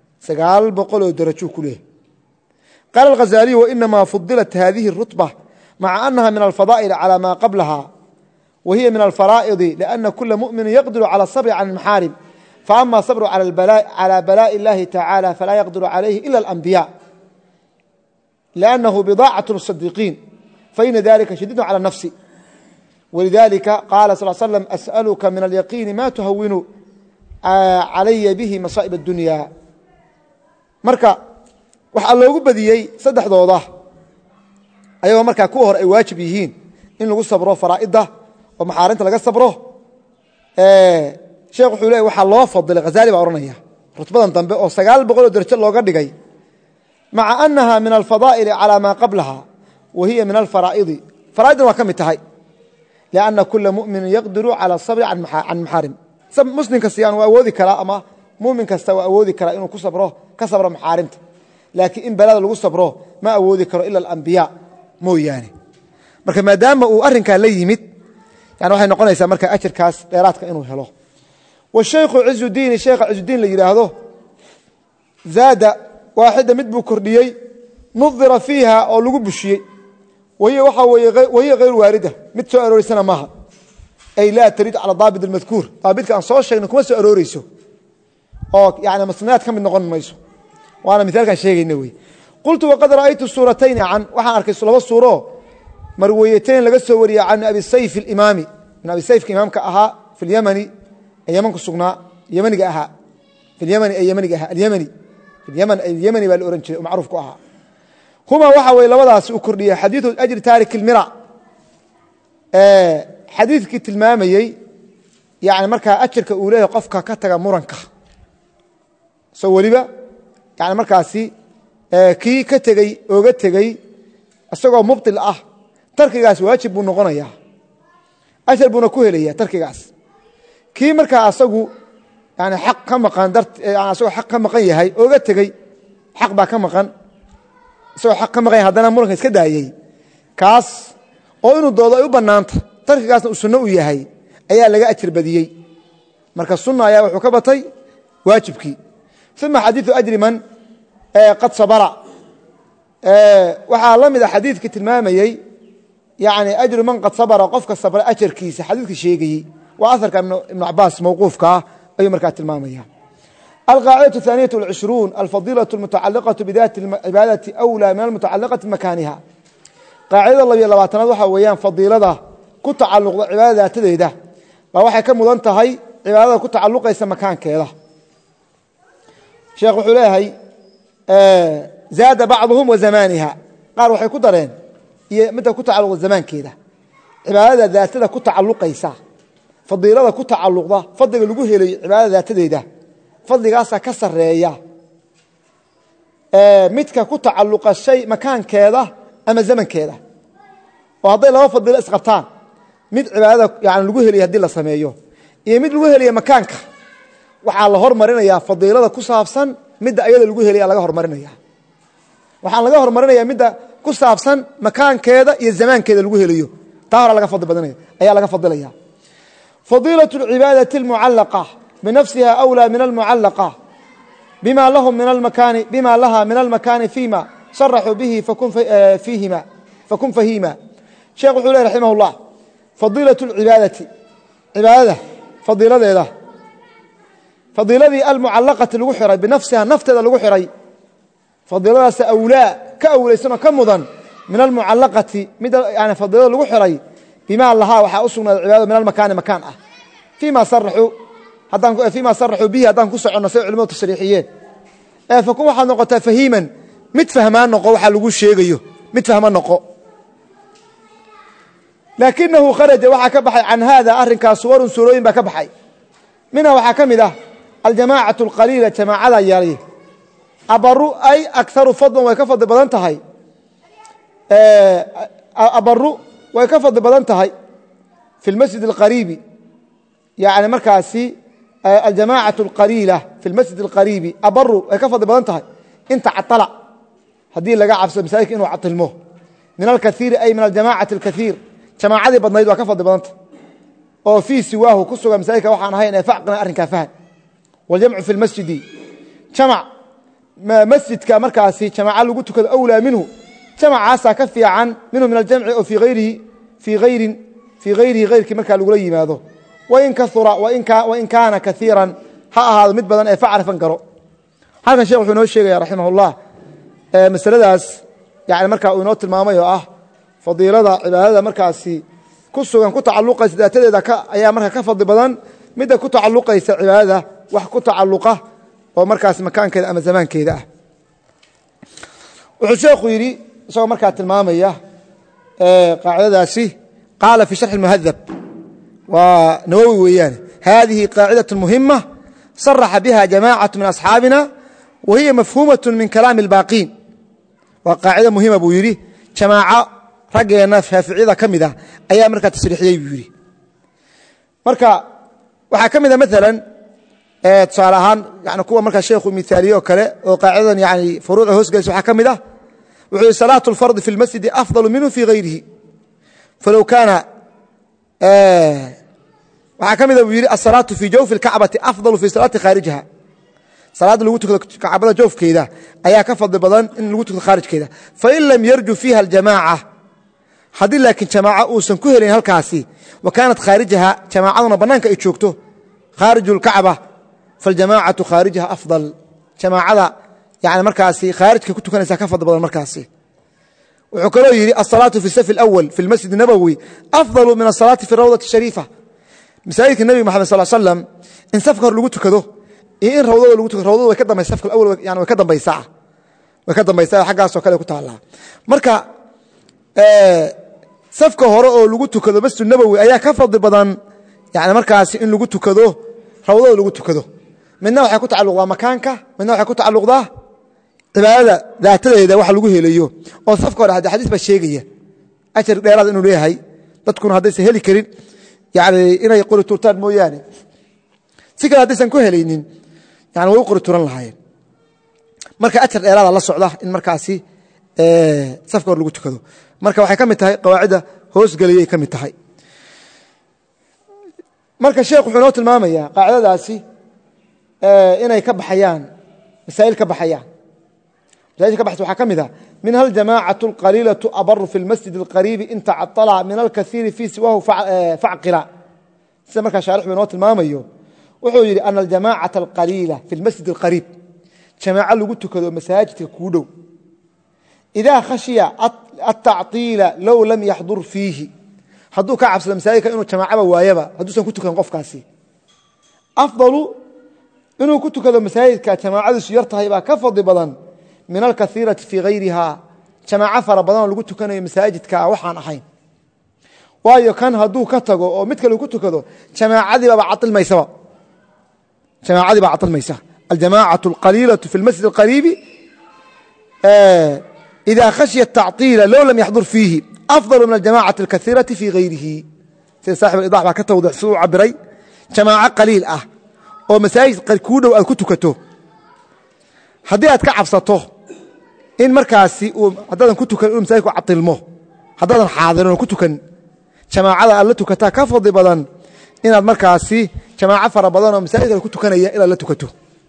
900 darajo ku leeyahay قال الغزالي وإنما فضلت هذه الرتبة مع أنها من الفضائل على ما قبلها وهي من الفرائض لأن كل مؤمن يقدر على الصبر عن المحارم فأما الصبر على بلاء الله تعالى فلا يقدر عليه إلا الأنبياء لأنه بضاعة الصديقين فإن ذلك شديد على النفس ولذلك قال صلى الله عليه وسلم أسألك من اليقين ما تهون علي به مصائب الدنيا marka waxa loogu badiyay saddexdooda ayagoo marka ku hor ay waajib yihiin in lagu sabro faraa'ida oo maxaarimta laga sabro sheekh wuxuu leeyahay waxa loo fadilay Ghazali baa oranaya rutbadan dambe oo 900 darajo looga dhigay maca annaha min al-fadaa'il ala ma qablaha wa hiya min al-fara'id fara'id waa kamid tahay لأن كل مؤمن يقدر على الصبر عن محارم مسلم كسيان وأودي كلا أما مؤمن كستوى أودي كلا إنه كصبره محارمته لكن إن بلاد لو صبره ما أودي كلا إلا الأنبياء مو يعني marka maadaama uu arinka la yimid yani waxay noqonaysaa marka ajirkaas dheeraadka inuu helo wa sheekhu Izzuddin la yiraahdo zaada waahida mid buu kordhiyay nudira fiiha oo lagu bushiyay وهي غير واردة مد سو أروريسنا معها أي لا تريد على ضابط المذكور ضابط كان صور شيء نكون سو أروريسو أو يعني مصنات كم النقون ميسو وأنا مثال كان شيء نوي قلت وقد رأيت الصورتين عن وحن أركي الصورة مرويتين لقصة وريا عن أبي السيف الإمامي من أبي السيف كإمام كأها في اليمني اليمن كالصقناء يمني كأها في اليمن اليمني كأها اليمني في اليمن اليمني بالأورنج معروف كأها هما وحوي لوضعس أكردية حديث أجر تارك المرأة حديث كتلمامي يعني مركا أجرك أوليه قفك كتغى مرنكا سوى لبا يعني مركاسي كي كتغي أوغتغي أسوغو مبطل تركي غاس واجب بنغنيا أجر بنكوه ليه تركي غاس كي مركا أسوغو يعني حق كمقان درت يعني أسوغو حق كمقان يهي أوغتغي حق با كمقان soo xaq ka maqay hadana muranka iska daayay kaas oo inuu doodo ay u banaanta tarkigaasna uu sunno u yahay ayaa laga ajir badiyay marka sunna ayaa wuxuu ka batay waajibkii thumma hadithu ajri man qad sabara waxa la mid ah hadithki tilmaamayay yaani ajru man qad sabara qofka sabra ajirkiisa hadithki sheegay wa atharka ibn Abbas mawqufka ay marka tilmaamaya القاعدة الثانية والعشرون الفضيلة المتعلقة بذات العبادة أولى من المتعلقة بمكانها قاعدة الله يلا وحا ويان فضيلة كتعلق عبادة تديده وحا كمدنت هي عبادة كتعلق يسمى مكان كذا شيخ حليهي زاد بعضهم وزمانها قال وحا كدرين متى كتعلق الزمان كذا عبادة ذاتها كتعلق يسا فضيلة كتعلق فضل لقوه لي عبادة ذات تديده fadligaasa ka sareeya midka ku tacalluqa shay makaankeeda ama zamankeeda oo haday laba fadil isqabtaan mid cibaadada yaani lagu heliyo hadii la sameeyo iyo mid lagu heliyo makaanka waxa la hormarinayaa fadilada ku saabsan mid ayada lagu heliyo laga hormarinayaa waxa laga hormarinayaa mid ku saabsan makaankeeda iyo zamankeeda lagu heliyo taara laga fadil badanaya ayaa laga fadilaya fadilatu al-ibadati al-mu'allaqa بنفسها أولى من المعلقة بما لها من المكان فيما صرحوا به فكن فهيما شيخ حلي رحمه الله فضيلة العبادة فضيلة المعلقة الوحري بنفسها نفتذ الوحري فضيلة أولى كأولى سنة كمضا من المعلقة يعني فضيلة الوحري بما لها وحأصنا العبادة من المكان مكانه فيما صرحوا به هذان كسعنا سوى علماء التشريحيين فكون waxaa noqota fahiman mid fahmaan noqo waxa lagu sheegayo mid fahmaan noqo لكنه خرج waxa ka baxay an hada arinka suurooyin ba ka baxay mina waxa kamid ah الجماعة القليلة جماعة ياري أبرو أي أكثر فضلا ويكفض بدن تهي أبرو ويكفض بدن تهي في المسجد القريب يعني مركاسي الجماعة القليلة في المسجد القريب أبروا ويكفض بدن تهي انت عطلع هدي لقى عفص مسايك إنه عطلموه من الكثير أي من الجماعة الكثير جماعة دي بدنيد وكفض بدن تهي وفي سواه كسوة مسايك وحان هاي نفعقنا أرنكا فهد والجمع في المسجد جمع مسجد كمركاسي جماعة لو قلت كذا أولى منه جمع عسى كفي عن منه من الجمع أو في غيره كمركا لقلي ماذا وإن كثر وإن كان كثيرا هذا مدبدا فعل فنكره هذا الشيخ حنو الشيخ رحمه الله مسألة داس يعني مركا ونوت المامية فضيلة هذا مركاسي كسوغان كتعلقة ذاتها أيا مركا كفض بدن مدى كتعلقة عبادة wax ku tacalluqa oo markaas makaankeeda ama zamaankeeda wuxuu sheekhu yiri soo markaa tilmaamaya qaacadadaasi qaala fi sharxi اmuhadab waa nawowi weeyaan hadihi qaacidaة muhima صaraxa biha jamacaة min asxaabina wa hiya mafhumaة min kalaami اlbaaqiin waa qaacida muhima buu yidhi jamaaco raggeena shaaficiyada ka mid ah ayaa markaa tasriixiyey buu yidhi marka waxaa ka mida maalan tusaale ahaan yani kuwa markaa sheekhu miaaliye oo kale oo qaacidadan yani furuuca hoosgelaysa waxaa ka mid ah wuxuu yihi salaaة اlfardi fi اlmasjidi afضal minhu fi gayrihi falow kaana waxaa ka mida buu yidhi asalaatu fi jawfi اlkacbati afضal fi salaati khaarijiha salaadda lagu tukado kacbada joofkeeda ayaa ka fadli badan in lagu tukado khaarijkeeda fain lam yarju fiiha اljamaaca haddii laakiin jamaaco uusan ku helayn halkaasi wa kaanat khaarijaha jamaacaduna bannaanka ay joogto khaariju اlkacba faاljamaacatu khaarijaha afضal jamaacada yani markaasi khaarijka ku tukanaysa ka fadli badan markaasi wuxuu kaloo yidhi asalaatu fi safi اlأwal fi اlmasjid الnabowi afضalu min asalaati fi rawdati الshariifa masaajidka nebiga maxamed sal slam in safka hor lagu tukado iyo in rawdada lagu tukado rawdada way ka dambaysa safka awal yani way ka dambaysaa xaggaasoo kale ku taallaa marka safka hore oo lagu tukado masjid nabowi ayaa ka fadli badan yani markaasi in lagu tukado rawdada lagu tukado midna waxay ku tacalluqdaa makaanka midna waxay ku tacalluqdaa cibaadada daatadeeda waxa lagu helayo oo safka hore hadda xadiis baa sheegaya ajar dheeraad inuu leeyahay dadkuna haddaysan heli karin yani inay qori turtaan mooyaane si kale haddaysan ku helaynin yani way u qori turan lahaayeen marka ajar dheeraada la socda in markaasi safka hor lagu tukado marka waxay ka mid tahay qawaacidda hoosgeliyay ka mid tahay marka sheekh wuxuu noo tilmaamayaa qaacidadaasi inay ka baxayaan masaa'il ka baxayaan masaa'il ka baxaysa waxaa ka mid ah minha aljamaacaةu اlqaliilaةu abaru fi اlmasjid اlqariibi in tacطala min alkaiiri fii siwahu facqila sida markaa shaarix buu noo tilmaamayo wuxuu yidhi ana aljamaacaةa alqaliila fi اlmasjid اlqariib jamaaco lagu tukado masaajidka kuu dhow idaa khashiya atacطiila low lam yaxdur fiihi hadduu ka cabsado masaajidka inuu jamaacaba waayaba hadduusan ku tukan qofkaasi afdalu inuu ku tukado masaajidka jamaacadiisu yar tahay baa ka fadli badan min alkaiirati fii hayriha jamaaco fara badanoo lagu tukanayo masaajidka waxaan ahayn waayo kan hadduu ka tago oo mid kale ku tukado jamaacadiibaa cailmaysa aljamaacaة اlqaliilaةu fi اlmasjid اlqariibi إida khashya التacطiila low lam yaxdur fiihi afضal min aljamacaةi اlkaiiraةi fii hayrihi sida saaxib iضax baa ka tawdix si uu cabiray jamaaco qaliil ah oo masaajid kuu dhow aad ku tukato haddii aad ka cabsato in markaasi haddaadan ku tukan inuu masaajidku cailmo haddaadan xaadirin oo ku tukan jamaacada aad la tukataa ka fadli badan inaad markaasi jamaaco fara badan oo masaajid kale ku tukanaya inaad la tukato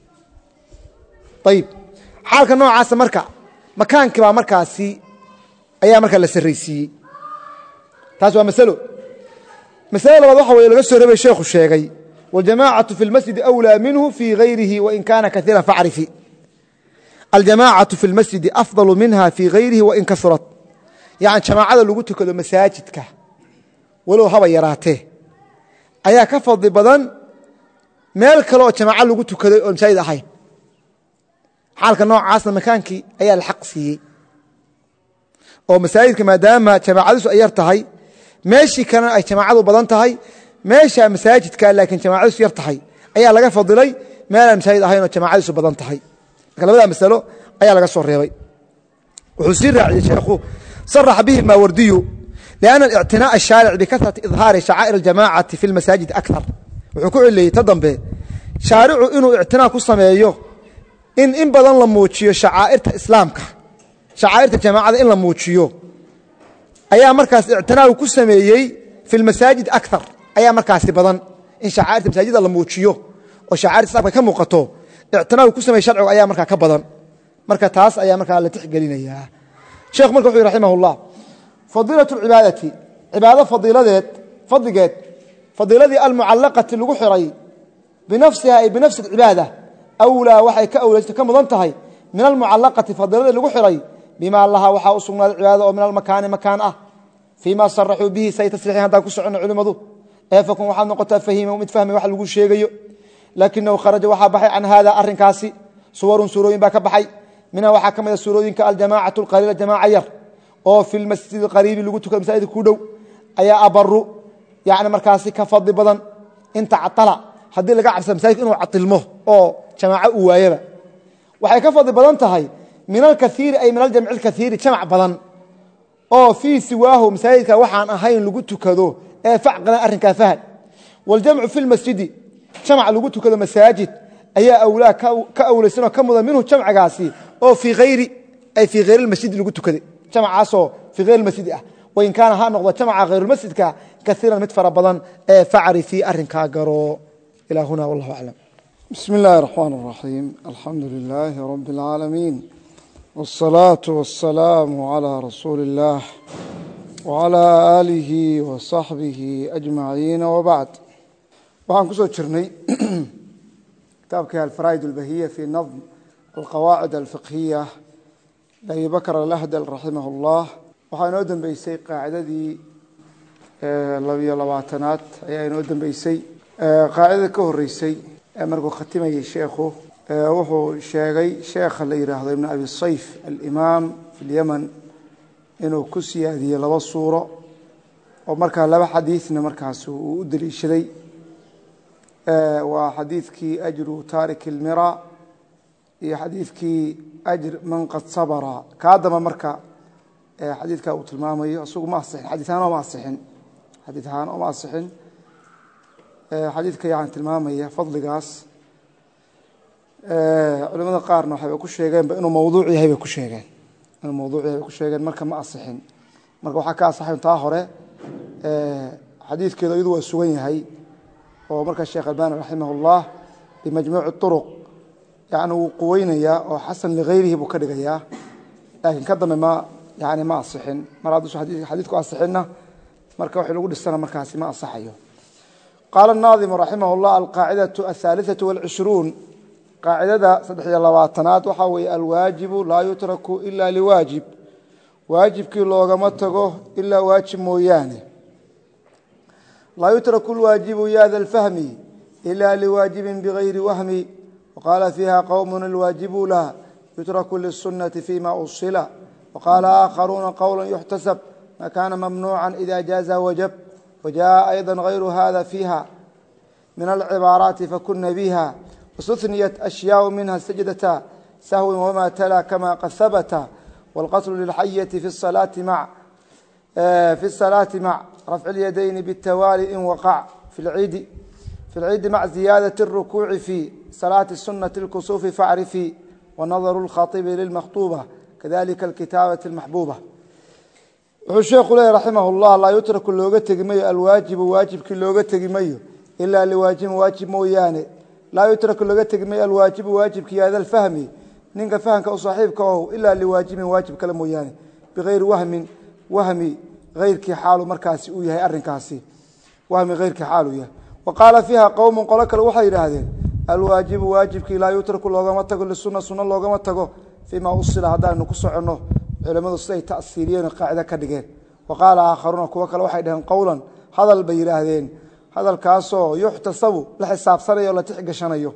ayib xaalka noocaasa marka makaankii baa markaasi ayaa markaa la sarraysiiyey taas waa masalo masalada labaad waxa weye laga soo reebay sheekhu sheegay waljamaacaةu fi اlmasjidi أwlىa minhu fii gayrihi wain kaana kaiira facrifi aljamaacaةu fi اlmasjidi afضalu minha fii gayrihi wain kasurat yani jamaacada lagu tukado masaajidka walow haba yaraatee ayaa ka fadli badan meel kale oo jamaaco lagu tukaday oo masaajid ahayn xaalka noocaasna makaankii ayaa la xaq siiyey oo masaajidka maadaama jamaacadiisu ay yar tahay meeshii kalena ay jamaacadu badan tahay meesha masaajidka laakiin jamaacadiisu yar tahay ayaa laga fadilay meelaan masaajid ahayn oo jamaacadiisu badan tahay marka labada masalo ayaa laga soo reebay wuxuu sii raaciyey sheekhu saraxa bihi maawardiyu lianna اlictinaaء الshaaric bikasrati idhaari shacaa'ir اljamacati fi اlmasaajid akar wuxuu ku celiyey ta dambe shaaricu inuu ictinaa ku sameeyo in badan la muujiyo shacaa'irta islaamka shacaa'irta jamaacada in la muujiyo ayaa markaas ictinaagu ku sameeyey fi lmasaajid akar ayaa markaasi badan in shacaa'irta masaajida la muujiyo oo shacaa'irta islamka ka muuqato ictinaagu ku sameeyey sharcigu ayaa markaa ka badan marka taas ayaa markaa la tixgelinayaa sheekh marka wuxuu yhi raximah اllah fadiilaة اcibaadati cibaado fadligeed fadiiladii almucalaqati lagu xiray binafsiha ay binafsi اcibaada awlaa waxay ka awlaysta ka mudan tahay min almucalaqati fadiiladii lagu xiray bima lahaa waxaa u sugnaaday cibaadada oo min almakaani makaan ah fii ma saraxuu bihi say tasriixin haddaan ku soconno culimmadu fakun waxaad noqotaa fahiima mid fahmay wax lagu sheegayo laakinahu kharaja waxaa baxay can hada arrinkaasi suwarun suurooyin baa ka baxay minha waxaa ka mida suurooyinka aljamaacaةu اlqaliila jamaaca yar oo fi lmasjid اqariibi lagu tukado masaajidka ku dhow ayaa abaru yani markaasi ka fadli badan inta catala haddii laga cabsada masaajidka inuu catilmo oo jamaaco uu waayaba waxay ka fadli badan tahay min alkaiiri ay min aljamci alkaiiri jamac badan oo fii siwaahu masaajidka waxaan ahayn lagu tukado ee facqilan arrinkaa fahad waljamcu fi lmasjidi jamac lagu tukado masaajid ayaa awlaa ka awlaysanoo ka mudan minhu jamcigaasi oo fii hayri masjidi lagu tukaday jamcaasoo fii hayr masjidi ah wain kaana ha noqdo jamca hayrulmasjidka kaiiran mid fara badan ee facrifii arrinkaa garo ilaa huna wallahu aclam bismi illaahi الرaxmaan الraxiim alxamdu lilaahi rabi اlcaalamiin wالsalaaةu waالsalaamu عalىa rasuuli اllah wعalىa aalihi waصaxbihi ajmaciina wbacd waxaan ku soo jirnay kitaabkii alfaraa'id اlbahiya fii nadm alqawaacid alfiqhiya abi bakr alahdal raximah اllah waxaa inoo dembeysay qaacidadii 22aad ayaa inoo dembeysay qaacidada ka horeysay markuu khatimayey sheekhu wuxuu sheegay sheekha la yidhaahdo ibn abi sayf alimaam fi lyaman inuu ku siyaadiyey 2 suuro oo markaa 2 xadiidna markaas uu u deliishaday waa xadiidkii ajru taarik ilmira iyo xadiidkii ajr man qad sabra kaa damba marka xadiidkaa uu tilmaamayo isagu ma asixin xadiid ahaan oma asixin xadiidka yani tilmaamaya fadligaas culimada qaarna waxayba ku sheegeenba inuu mawduuc yahay bay ku sheegeen marka ma asixin marka waxaa ka asaxayn taa hore xadiidkeedu iyadu waa sugan yahay oo marka sheekh albani raximah اllah bimajmuuci طuruq yani wuu quweynayaa oo xasan ligayrihi buu ka dhigayaa laakiin ka dambe ma asixin mar hadduusa xadiidku asixinna marka wax lagu dhisana markaasi ma asaxayo qaala الnaadimu raximah اllah alqaacidaة aلثaaliثaة والcishruun qaacidada 23aad waxaa weeye alwaajibu laa yutraku ila liwaajib waajibkii loogama tago ilaa waajib mooyaane laa yutraku اlwaajibu ya da اlfahmi ila liwaajibin bigayri wahmi waqaala fiiha qowm alwaajibu la yutraku liلsunaةi fima usila waqaala aakharuuna qowla yuxtasab ma kana mamnuuca ida jaaza wajab wajaءa ayضa غayru hada fiiha min alcibaaraati fakuna biha واستثنيت أشياء منها سجدتا سهو وما تلا كما قد ثبت والقتل للحية في الصلاة مع رفع اليدين بالتوالي إن وقع في العيد مع زيادة الركوع في صلاة السنة الكسوف فاعرفي ونظر الخاطب للمخطوبة كذلك الكتابة المحبوبة الشيخ له رحمه الله لا يترك اللوغة تقمي الواجب واجب كاللوغة تقمي إلا لواجب واجب موياني laa yutraku laga tegmay alwaajibu waajibkii hada alfahmi ninka fahamka u saaxiibka oh ilaa liwaajibin waajib kale mooyaane bigayri wahmi hayrkii xaalu markaasi uu yahay arrinkaasi wahmi hayrkii xaalu yahay wa qaala fiiha qowmun qolo kale waxay yidhaahdeen alwaajibu waajibkii laa yutraku loogama tago lisuna sunna loogama tago fiima usila haddaanu ku soconno culimmadu siday ta'siiriyeen qaacida ka dhigeen wa qaala aakharuuna kuwo kale waxay dhaheen qowlan hadal bay yidhaahdeen hadalkaasoo yuxtasabu la xisaabsanayo o la tixgashanayo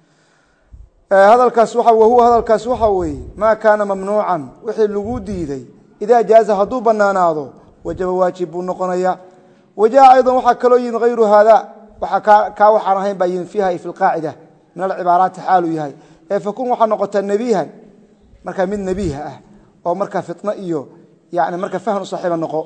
hadalkaas waxaa weeye maa kaana mamnuucan wixii lagu diiday idaa jaaza hadduu banaanaado wajaba waajib buu noqonaya wajaa ayضa waxaa kaloo yihin hayru haada kaa waxaan ahayn baa yihin fiiha fi lqaacida min alcibaaraati xaaluu yahay fakun waxaa noqotaa nebiihan markaa mid nebiiha ah oo markaa fitno iyo yani marka fahn u saaxiiba noqo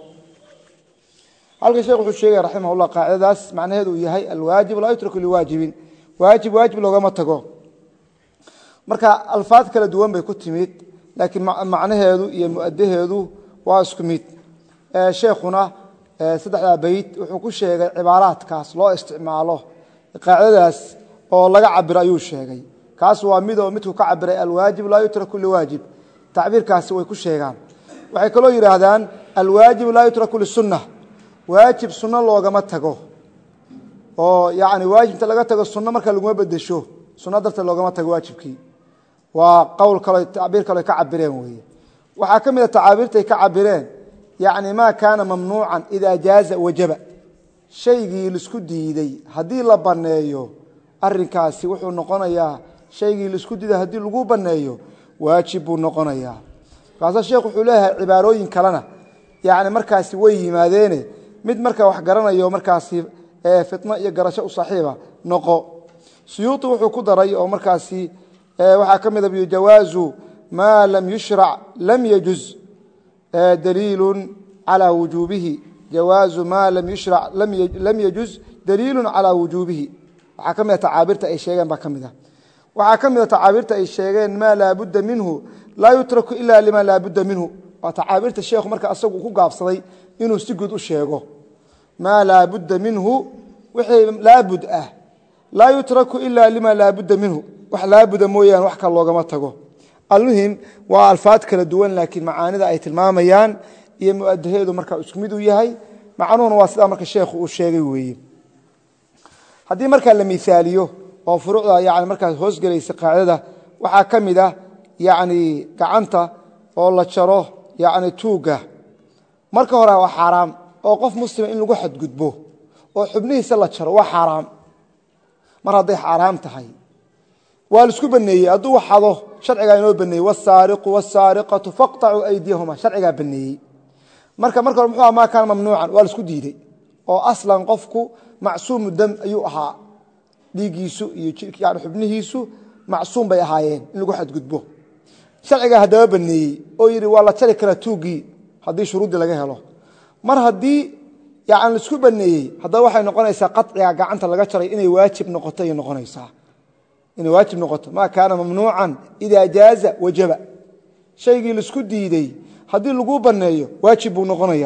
halkan sheekh wuxuu sheegaya raximah اllah qaacidadaas macnaheedu uu yahay alwaajib laa yutraku liwaajibin waajib loogama tago marka alfaad kala duwan bay ku timid laakiin macnaheedu iyo muadaheedu waa isku mid sheekhuna 3 bayt wuxuu ku sheegay cibaaraadkaas loo isticmaalo qaacidadaas oo laga cabiro ayuu sheegay kaas waa midku ka cabiray alwaajib laa yutraku liwaajib tacbiirkaasi way ku sheegaan waxay kaloo yidhaahdaan alwaajib laa yutraku lisunna waajib sunno loogama tago oo yani waajibta laga tago sunno marka laguma bedesho sunno darteed loogama tago waajibkii waa qowl kale tacbiir kale ka cabireen weeye waxaa ka mid a tacaabiirtay ka cabireen yani maa kaana mamnuucan idaa jaaza wajaba shaygii laisku diiday haddii la baneeyo arrinkaasi wuxuu noqonayaa shaygii laisku diiday haddii lagu baneeyo waajib buu noqonayaa markaasa sheekh wuxuu leeyahay cibaarooyin kalena yani markaasi way yimaadeene mid markaa wax garanayo markaasi fitna iyo garasho u saaxiiba noqo suyuuti wuxuu ku daray oo markaasi waxaa ka mid ah jawaazu maa lam yushrac lam yajuz daliilun calaa wujuubihi jawaazu maa lam yushrac lam yajuz daliilun calaa wujuubihi waxaa ka mid ah tacaabirta ay sheegeen baa ka mid ah waxaa ka mid a tacaabirta ay sheegeen maa laa budda minhu laa yutraku ila lima laa budda minhu waa tacaabirta sheekhu marka asagu ku gaabsaday inuu si guud u sheego maa laa budda minhu wixii laabud ah laa yutraku ila lima laa budda minhu wax laabuda mooyaane wax kale loogama tago almuhim waa alfaad kala duwan laakiin macaanida ay tilmaamayaan iyo muadaheedu marka isku mid u yahay macnuhuna waa sidaa marka sheekhu uu sheegay weeye haddii markaa la miaaliyo oo furuucda yani markaas hoos gelaysa qaacidada waxaa ka mid ah yani gacanta oo la jaro yani tuuga marka hore waa xaaraam oo qof muslima in lagu xadgudbo oo xubnihiisa la jaro waa xaaraam mar hadday xaaraam tahay waa laisku baneeyey hadduu xado sharcigaa inoo baneeyey wاsaariqu wاsaariqatu faqطacuu aydiyahuma sharcigaa baneeyey marka hore muxuu aha maa kaana mamnuucan waa laisku diiday oo aslan qofku macsuumu dam ayuu ahaa dhiigiisu iyo yani xubnihiisu macsuum bay ahaayeen in lagu xadgudbo sharcigaa haddaba baneeyey oo yidhi waa la jari karaa tuugii haddii shuruuddii laga helo mar haddii yani laisku baneeyey haddaba waxay noqonaysaa qaciga gacanta laga jaray inay waajib noqoto ayay noqonaysaa inay waajib noqoto maa kaana mamnuucan idaa jaaza wajaba shaygii laisku diiday haddii laguu baneeyo waajib buu noqonaya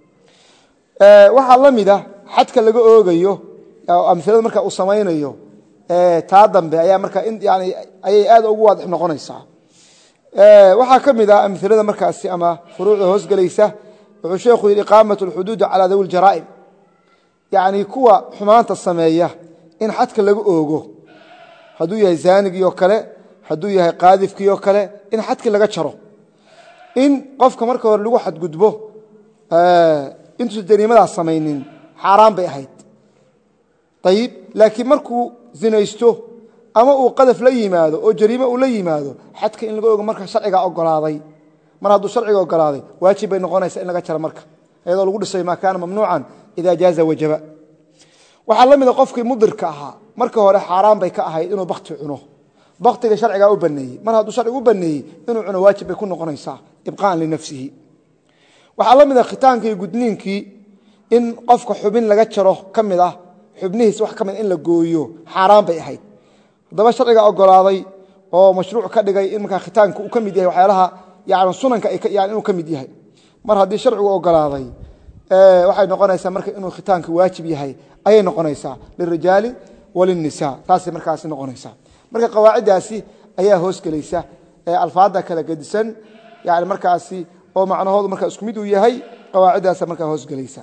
waxaa la mid ah xadka laga oogayo amilada marka uu samaynayo taa dambe ayaa marka yani ayay aad ugu waadix noqonaysaa waxaa ka mid ah amilada markaasi ama furuucda hoosgelaysa wuxuu sheekhu yidhi iqaamat اlxuduudi calaa dawi اljaraa'im yani kuwa xumaanta sameeya in xadka laga oogo hadduu yahay zaanigii oo kale hadduu yahay qaadifkii oo kale in xadkii laga jaro in qofka marka hore lagu xadgudbo intuusan jariimadaas samaynin xaaraan bay ahayd ayib laakiin markuu zinaysto ama uu qadaf la yimaado oo jariime uu la yimaado xadka in laga ogo marka sharcigaa ogolaaday mar hadduu sharciga ogolaaday waajib bay noqonaysa in laga jaro marka iyadoo lagu dhisay maa kaana mamnuucan idaa jaaza wajaba waxaa la mida qofkii mudirka ahaa marka hore xaaraan bay ka ahayd inuu bakti cuno baktiga sharcigaa u baneeyey mar hadduu sharciga u baneeyey inuu cuno waajib bay ku noqonaysaa ibqaan linafsihi waxaa la mida khitaanka iyo gudniinkii in qofka xubin laga jaro ka mid ah xubnihiis wax ka mid in la gooyo xaaraan bay ahayd haddaba sharcigaa ogolaaday oo mashruuc ka dhigay in markaa khitaanka uu ka mid yahay waxyaalaha yani sunanka yani inuu ka mid yahay mar haddii sharcigu ogolaaday waxay noqonaysaa marka inuu khitaanka waajib yahay ayay noqonaysaa lirijaali walilnisa taasay markaasi noqonaysaa marka qawaaciddaasi ayaa hoosgelaysa alfaada kala gedisan yani markaasi oo macnahoodu markaa isku mid uu yahay qawaaciddaasa markaa hoosgelaysa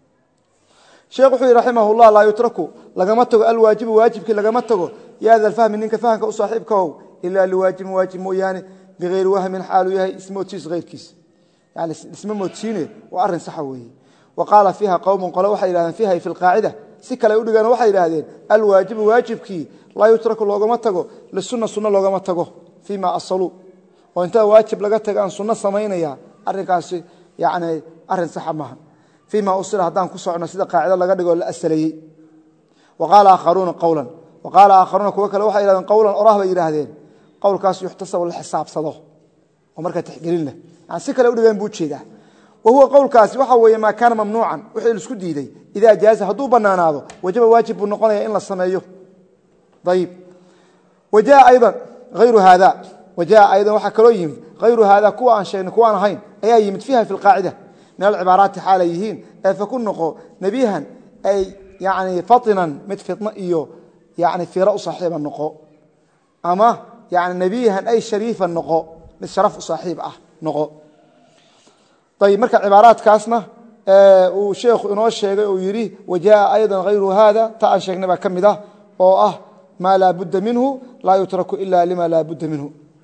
sheekh wuxuu yihi raximah llah laa yutraku lagama tago alwaajibu waajibkii lagama tago ya da fahmi ninka fahamka u saaxiibkaow ilaa liwaajibin waajib mooyaane bigayri wahmin xaaluu yahay ismoodsiis hayrkiis yani isma moodsiine waa arrin saxa weeye wa qaala fiiha qowmun qole waxay yidhahdeen fiiha fi lqaacida si kale ay u dhigeen waxay yidhaahdeen alwaajibu waajibkii laa yutraku loogama tago lisunna sunno loogama tago fii ma asaluu oo intaa waajib laga taga aan sunno samaynaya arrinkaasi yani arrin saxa maaha fii ma usila haddaan ku socno sida qaacida laga dhigo la asaleeyey wa qaala aakharuuna qowlan wa qaala aakharuuna kuwo kale waxay yidhahdeen qowlan oraah bay yidhaahdeen qowlkaas yuxtasabu la xisaabsado oo markaa tixgelin leh yani si kale u dhigeen buu jeedaa wa huwa qowlkaasi waxa weeye maa kaana mamnuucan wixii laisku diiday idaa jaaza hadduu banaanaado wajaba waajib buu noqonaya in la sameeyo ayib wajaa aydan ayru haada wajaa aydan waxaa kaloo yimid hayru haada kuwa aan sheegnay kuwa aan ahayn ayaa yimid fiiha fi lqaacida min alcibaaraati xaalay yihiin ee faku noqo nebiyahan ay yani fatinan mid fitno iyo yani fira u saaxiiba noqo ama yani nebiyahan ay shariifan noqo mid sharaf u saaxiib ah noqo ayb marka cibaaraadkaasna uu sheekhu inoo sheegay uu yidhi wajaa ayda hayru haada ta aan sheegnay baa ka mid ah oo ah maa laa budda minhu laa yutraku ila lima laa budda minhu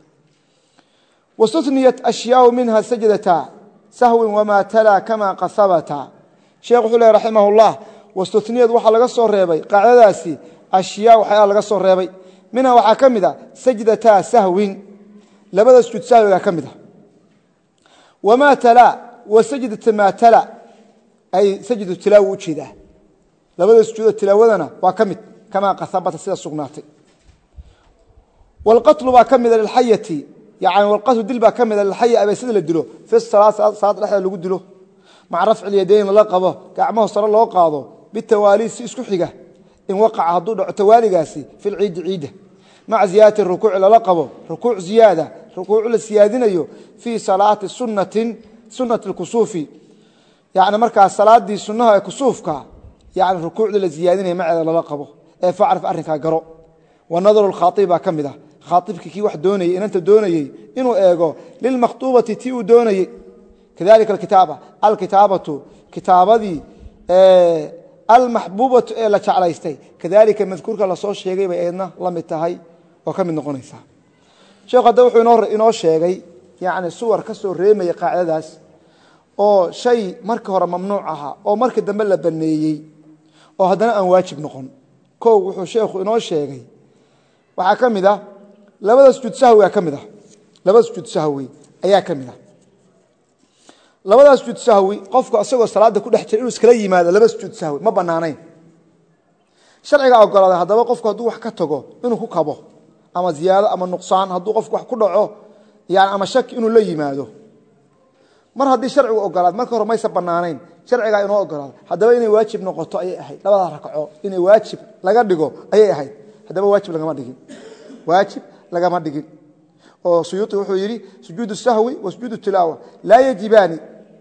wاstuniyat ashyaau minha sajdata sahwin wama talaa kama qad habata sheekh wuxuu leh raximah اllah wastuniyad waxaa laga soo reebay qaacidadaasi ashyaa waxyaala laga soo reebay minha waxaa ka mid a sajdata sahwin labada sujuud sahwigaa ka mid a wamaa talaa wasajdata maa tala ay sajdu tilaawa u jeedaa labada sujuudo tilaawadana waa ka mid kama qasabata sida sugnaatay والقتل با كميدا للحية يعني والقتل دل با كميدا للحية أبي سيد للدلو في الصلاة صلاة الحية اللي قدلو مع رفع اليدين لقبه كعمه صلى الله قاضه بالتوالي سيسكو حقه إن وقع هدود توالي قاسي في العيد عيده مع زيادة الركوع للقبه ركوع زيادة ركوع للسيادين أيو في صلاة سنة الكسوف يعني مركز الصلاة دي سنة كسوفك يعني ركوع للزيادين مع للقبه فاعرف أرنك قرأ والنظر الخاطبة كمده خاطبك كي واحد دوني إن أنت دوني إنه إيجو للمخطوبة تيو دوني كذلك الكتابة كتابة دي المحبوبة لا تعليستي كذلك مذكور كلا صوت شيء بيننا لم يتهي وكم من نقنيسا شيء قد وحي إنه شيء يعني صور كسر ريمة قاعدة داس أو شيء مركه ممنوعها أو مركه دمل بنيي أو هذا أن واجب نقن كو وحي شيخ إنه شيء وحكم ذا labada sujuud sahwi kamida labada sujuud sahwi ayaa kamida labada sujuud sahwi qofku asagoo salaada ku dhex jira inuu iskala yimaado labada sujuud sahwi ma banaanayn sharciga ogolaaday hadaba qofku haduu wax ka tago inuu ku kabo ama ziyaado ama nuqsaan haduu qofku wax ku dhaco yaan ama shaki inuu la yimaado mar hadii sharcigu ogolaad marka hore maysa banaanayn sharciga inuu ogolaado hadaba inay waajib noqoto ayay ahayd labada rakaco inay waajib laga dhigo ayay ahayd hadaba waajib lagama dhigin waajib لقى دغين او سيوطي وحو يري سجود السهو وسجود التلاوه لا يجبان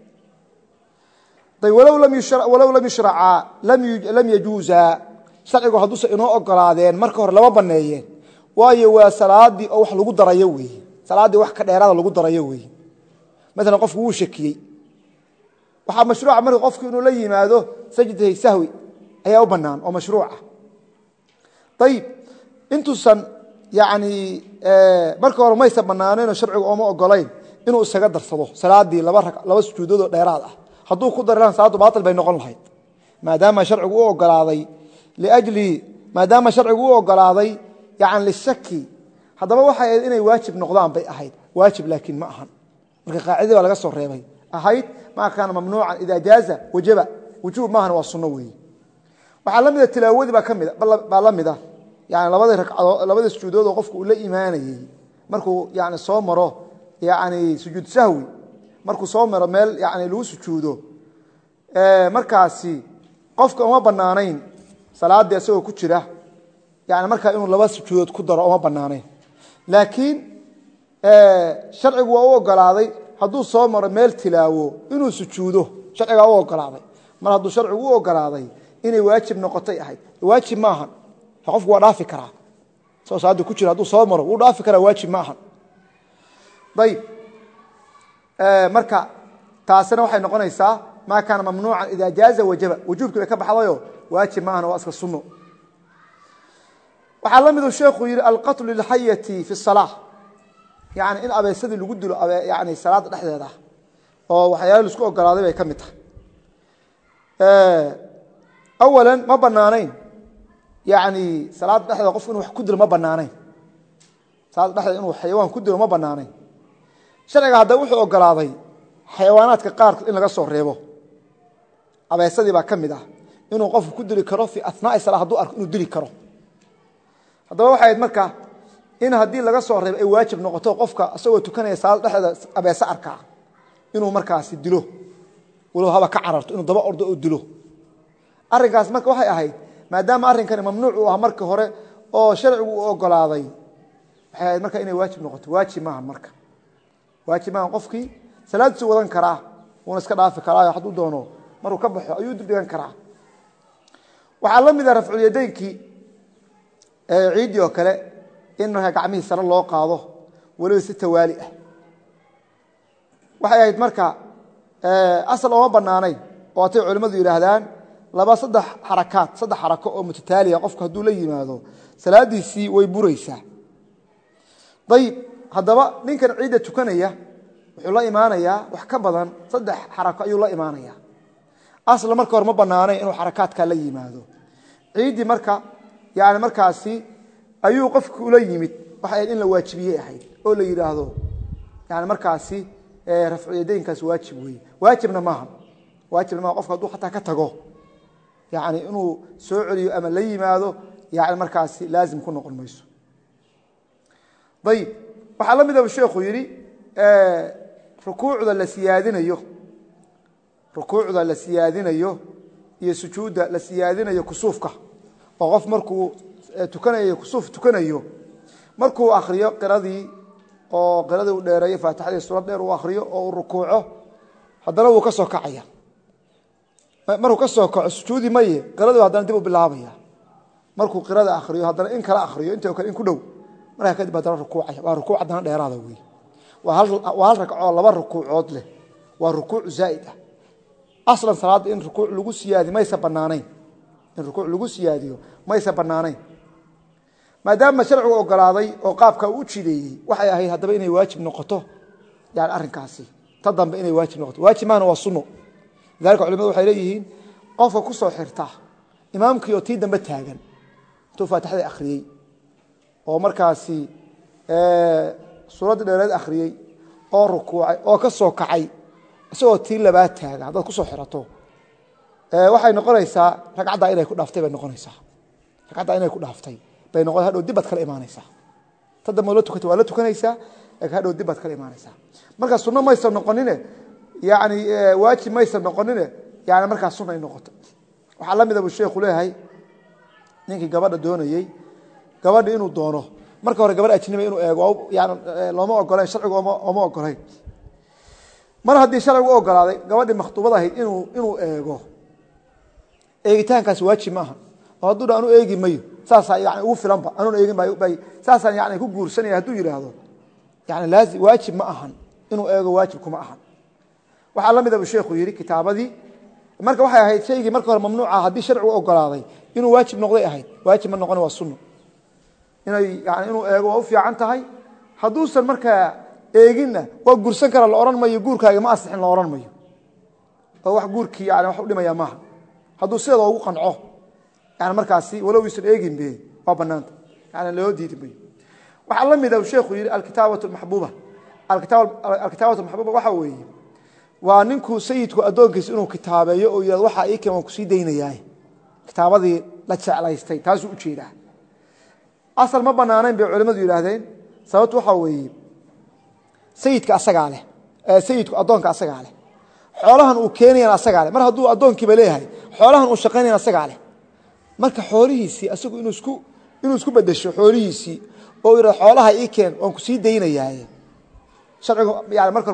طيب ولو لم يشرع لم يجوز شرعه حدوث انو اوغلادين marka hore laba baneeyeen waayo waa salaadi oo wax lagu darayo weey salaadi wax ka dheeraada lagu darayo weey mesela qofku uu shakiyay waxa mashruuc marka qofku inuu la yimaado sajdahay sahwi ayaa u banaan oo mashruuc طيب intu san يعني marka hore ma isbanaaneen sharcigu oo ma ogolayn inuu isaga darsado salaadii laba sujuudood dheeraad ah haduu ku daran salaadu baatil bay noqon lahayd maadaama sharcigu uu ogolaaday liajli maadaama sharcigu uu ogolaaday yani lishaki hadaba waxay inay waajib noqdaan bay ahayd waajib laakiin ma ahan marka qaacidada laga soo reebay ahayd ma kana mamnuucan ida jaaza wajaba wujub ma ahan waa sunno weey waxa la mid tilaawadi ba lamida يعني labada sujuudood oo qofku la iimaanayay markuu yani soo maro yani sujuud sahwi markuu soo maro meel yani lagu sujuudo markaasi qofka uma banaanayn salaada asagoo ku jira yani marka inuu laba sujuudood ku daro uma banaanayn laakiin sharcigu waa u ogolaaday haduu soo maro meel tilaawo inuu sujuudo sharciga waa u ogolaaday mar haduu sharcigu u ogolaaday inay waajib noqotay ahayd waajib ma aha qofku waa dhaafi karaa soo saadu ku jira haduu soo maro uu dhaafi karaa waajib ma aha dayib marka taasina waxay noqonaysaa ma kana mamnuucan ida jaaza wajaba wujubka ka baxdayo waajib ma aha waa iska sunno waxa la mid ah sheekhu yiri alqatl lilhayyati fi salah yani in abeesadi lagu dilo yani salaada dhexdeeda oo waxyaalo isku ogolaaday bay kamid tahay awalan ma banaanayn يعني صلاه دحده qof inuu wax ku dilo ma banaanayn salaad dhexdeeda inuu xayawaan ku dilo ma banaanayn sharciga hadda wuxuu ogolaaday xayawaanaadka qaar in laga soo reebo abeesadii baa kamid ah inuu qof ku dili karo fi athnaa salaad haduu arko inuu dili karo hadaba waxay marka in hadii laga soo reebo ay waajib noqoto qofka asagoo tukanaya salaad dhexdeeda abeesa arka inuu markaas dilo walow haba ka cararto inuu daba ordo oo dilo arigaas marka waxay ahayd maadaama arrinkan mamnuuc uu ah marka hore oo sharcigu uu ogolaaday waxay marka inay waajib noqoto waajib ma aha marka waajib ma qofkii salaadtu wadan karaa uu iska dhaafi karaa haduu doono maruu ka baxo ayuu dhigan karaa waxa la mid ah rafcul yadayki ciidi oo kale in marka gacmihiisa sare loo qaado waliba si tawaali ah waxay ahayd marka asal oo banaanay oo ay culimadu yiraahdaan laba saddex xarako oo mutataaliya qofka haduu la yimaado salaadiisi way buraysaa dayib hadaba ninkan ciida tukanaya wuxuu la imaanayaa wax ka badan saddex xarako ayuu la imaanayaa asal marka hore ma banaanay inuu xarakaadka la yimaado ciidi marka yani markaasi ayuu qofku ula yimid waxa in la waajibiyay ahayd oo la yiraahdo yani markaasi rafcu yadaynkaas waajib weey waajibna maaha waajib ma qofka hadduu xataa ka tago yani inuu soo celiyo ama la yimaado yani markaasi laazim ku noqon mayso ayib waxaa la mid ah sheekhu yidhi rukuucda la siyaadinayo iyo sujuudda la siyaadinayo kusuufka oo qof markuu tukanayo kusuuf tukanayo markuu akhriyo qiradii oo qiradii u dheereeyo faatixadii suurad dheer uu akhriyo oo uu rukuuco haddana wuu ka soo kacaya markuu ka soo kaco sujuudi maye qiradii haddana dib u bilaabaya markuu qirada akhriyo haddana in kala akhriyo inta kale in ku dhow markaa kadib haddana rukuucaya waa rukuuc haddana dheeraada wey waa hal ragcoo laba rukuucood leh waa rukuuc zaa'id ah aslan salaada in rukuuc lagu siyaadiyo maysa banaanayn maadaama sharcigu ogolaaday oo qaabka uu jideeyey waxay ahayd haddaba inay waajib noqoto yani arrinkaasi ta dambe inay waajib noqoto waajib maana waa sunno lidalika culimadu waxay leeyihiin qofka ku soo xirta imaamkii oo tii dambe taagan intuu faatixada akhriyey oo markaasi suuradda dheereed akhriyey oo rukuucay oo ka soo kacay isagoo tii labaad taagan haddaad ku soo xirato waxay noqonaysaa ragcaddaa inay ku dhaaftay bay noqonaysaa ragcaddaa inay ku dhaaftay bay noqon hadhow dib baad kala imaanaysaa ta dambe la tukatay waa la tukanaysaa laakiin hadhow dib baad kala imaanaysaa marka sunno maysan noqonine yani waajib maysan noqonine yani markaa sunna ay noqoto waxaa la mid a buu sheekhu leeyahay ninkii gabadha doonayey gabadha inuu doono marka hore gabadh ajnabi inuu eego yani looma ogolayn sharcigu oma ogolayn mar haddii sharcigu u ogolaaday gabadhii makhtuubada ahayd inuu eego eegitaankaasi waajib maaha oo hadduu dha anu eegi mayo saasaa yani ugu filanba anuun eegin saasaan yani ku guursanaya hadduu yidhaahdo yani laazim waajib ma ahan inuu eego waajib kuma ahan waxaa la mid a buu sheekhu yidhi kitaabadii marka waxay ahayd shaygii marka hore mamnuuca haddii sharcigu ogolaaday inuu waajib noqday ahayd waajib ma noqon waa sunno inuu eego waa u fiican tahay hadduusan markaa eeginna waa guursan kara la ohan mayo guurkaaga ma asixin la ohan mayo oo wax guurkii yani wax u dhimaya maaha hadduu sideeda ugu qanco yani markaasi walow isan eegin be waa banaanta yani loo diidi mayo waxaa la mid a sheekhu yidhi alkitaabatu maxbuuba waxa weeye waa ninkuu sayidku addoonkiisa inuu kitaabeeyo oo yihahdo waxaa ii keen waan kusii daynayaa kitaabadii la jeclaystay taasuu u jeedaa asal ma banaanayn bay culimmadu yidhaahdeen sababtu waxaa weeye sayidka asagaa leh sayidku addoonka asagaa leh xoolahan uu keenayan asagaa leh mar hadduu addoonkiiba leeyahay xoolahan uu shaqaynayan asagaa leh marka xoolihiisii asagu inuu isku bedesho xoolihiisii oo yidhahdo xoolaha ii keen waan kusii daynayaaye sharcigu yani marka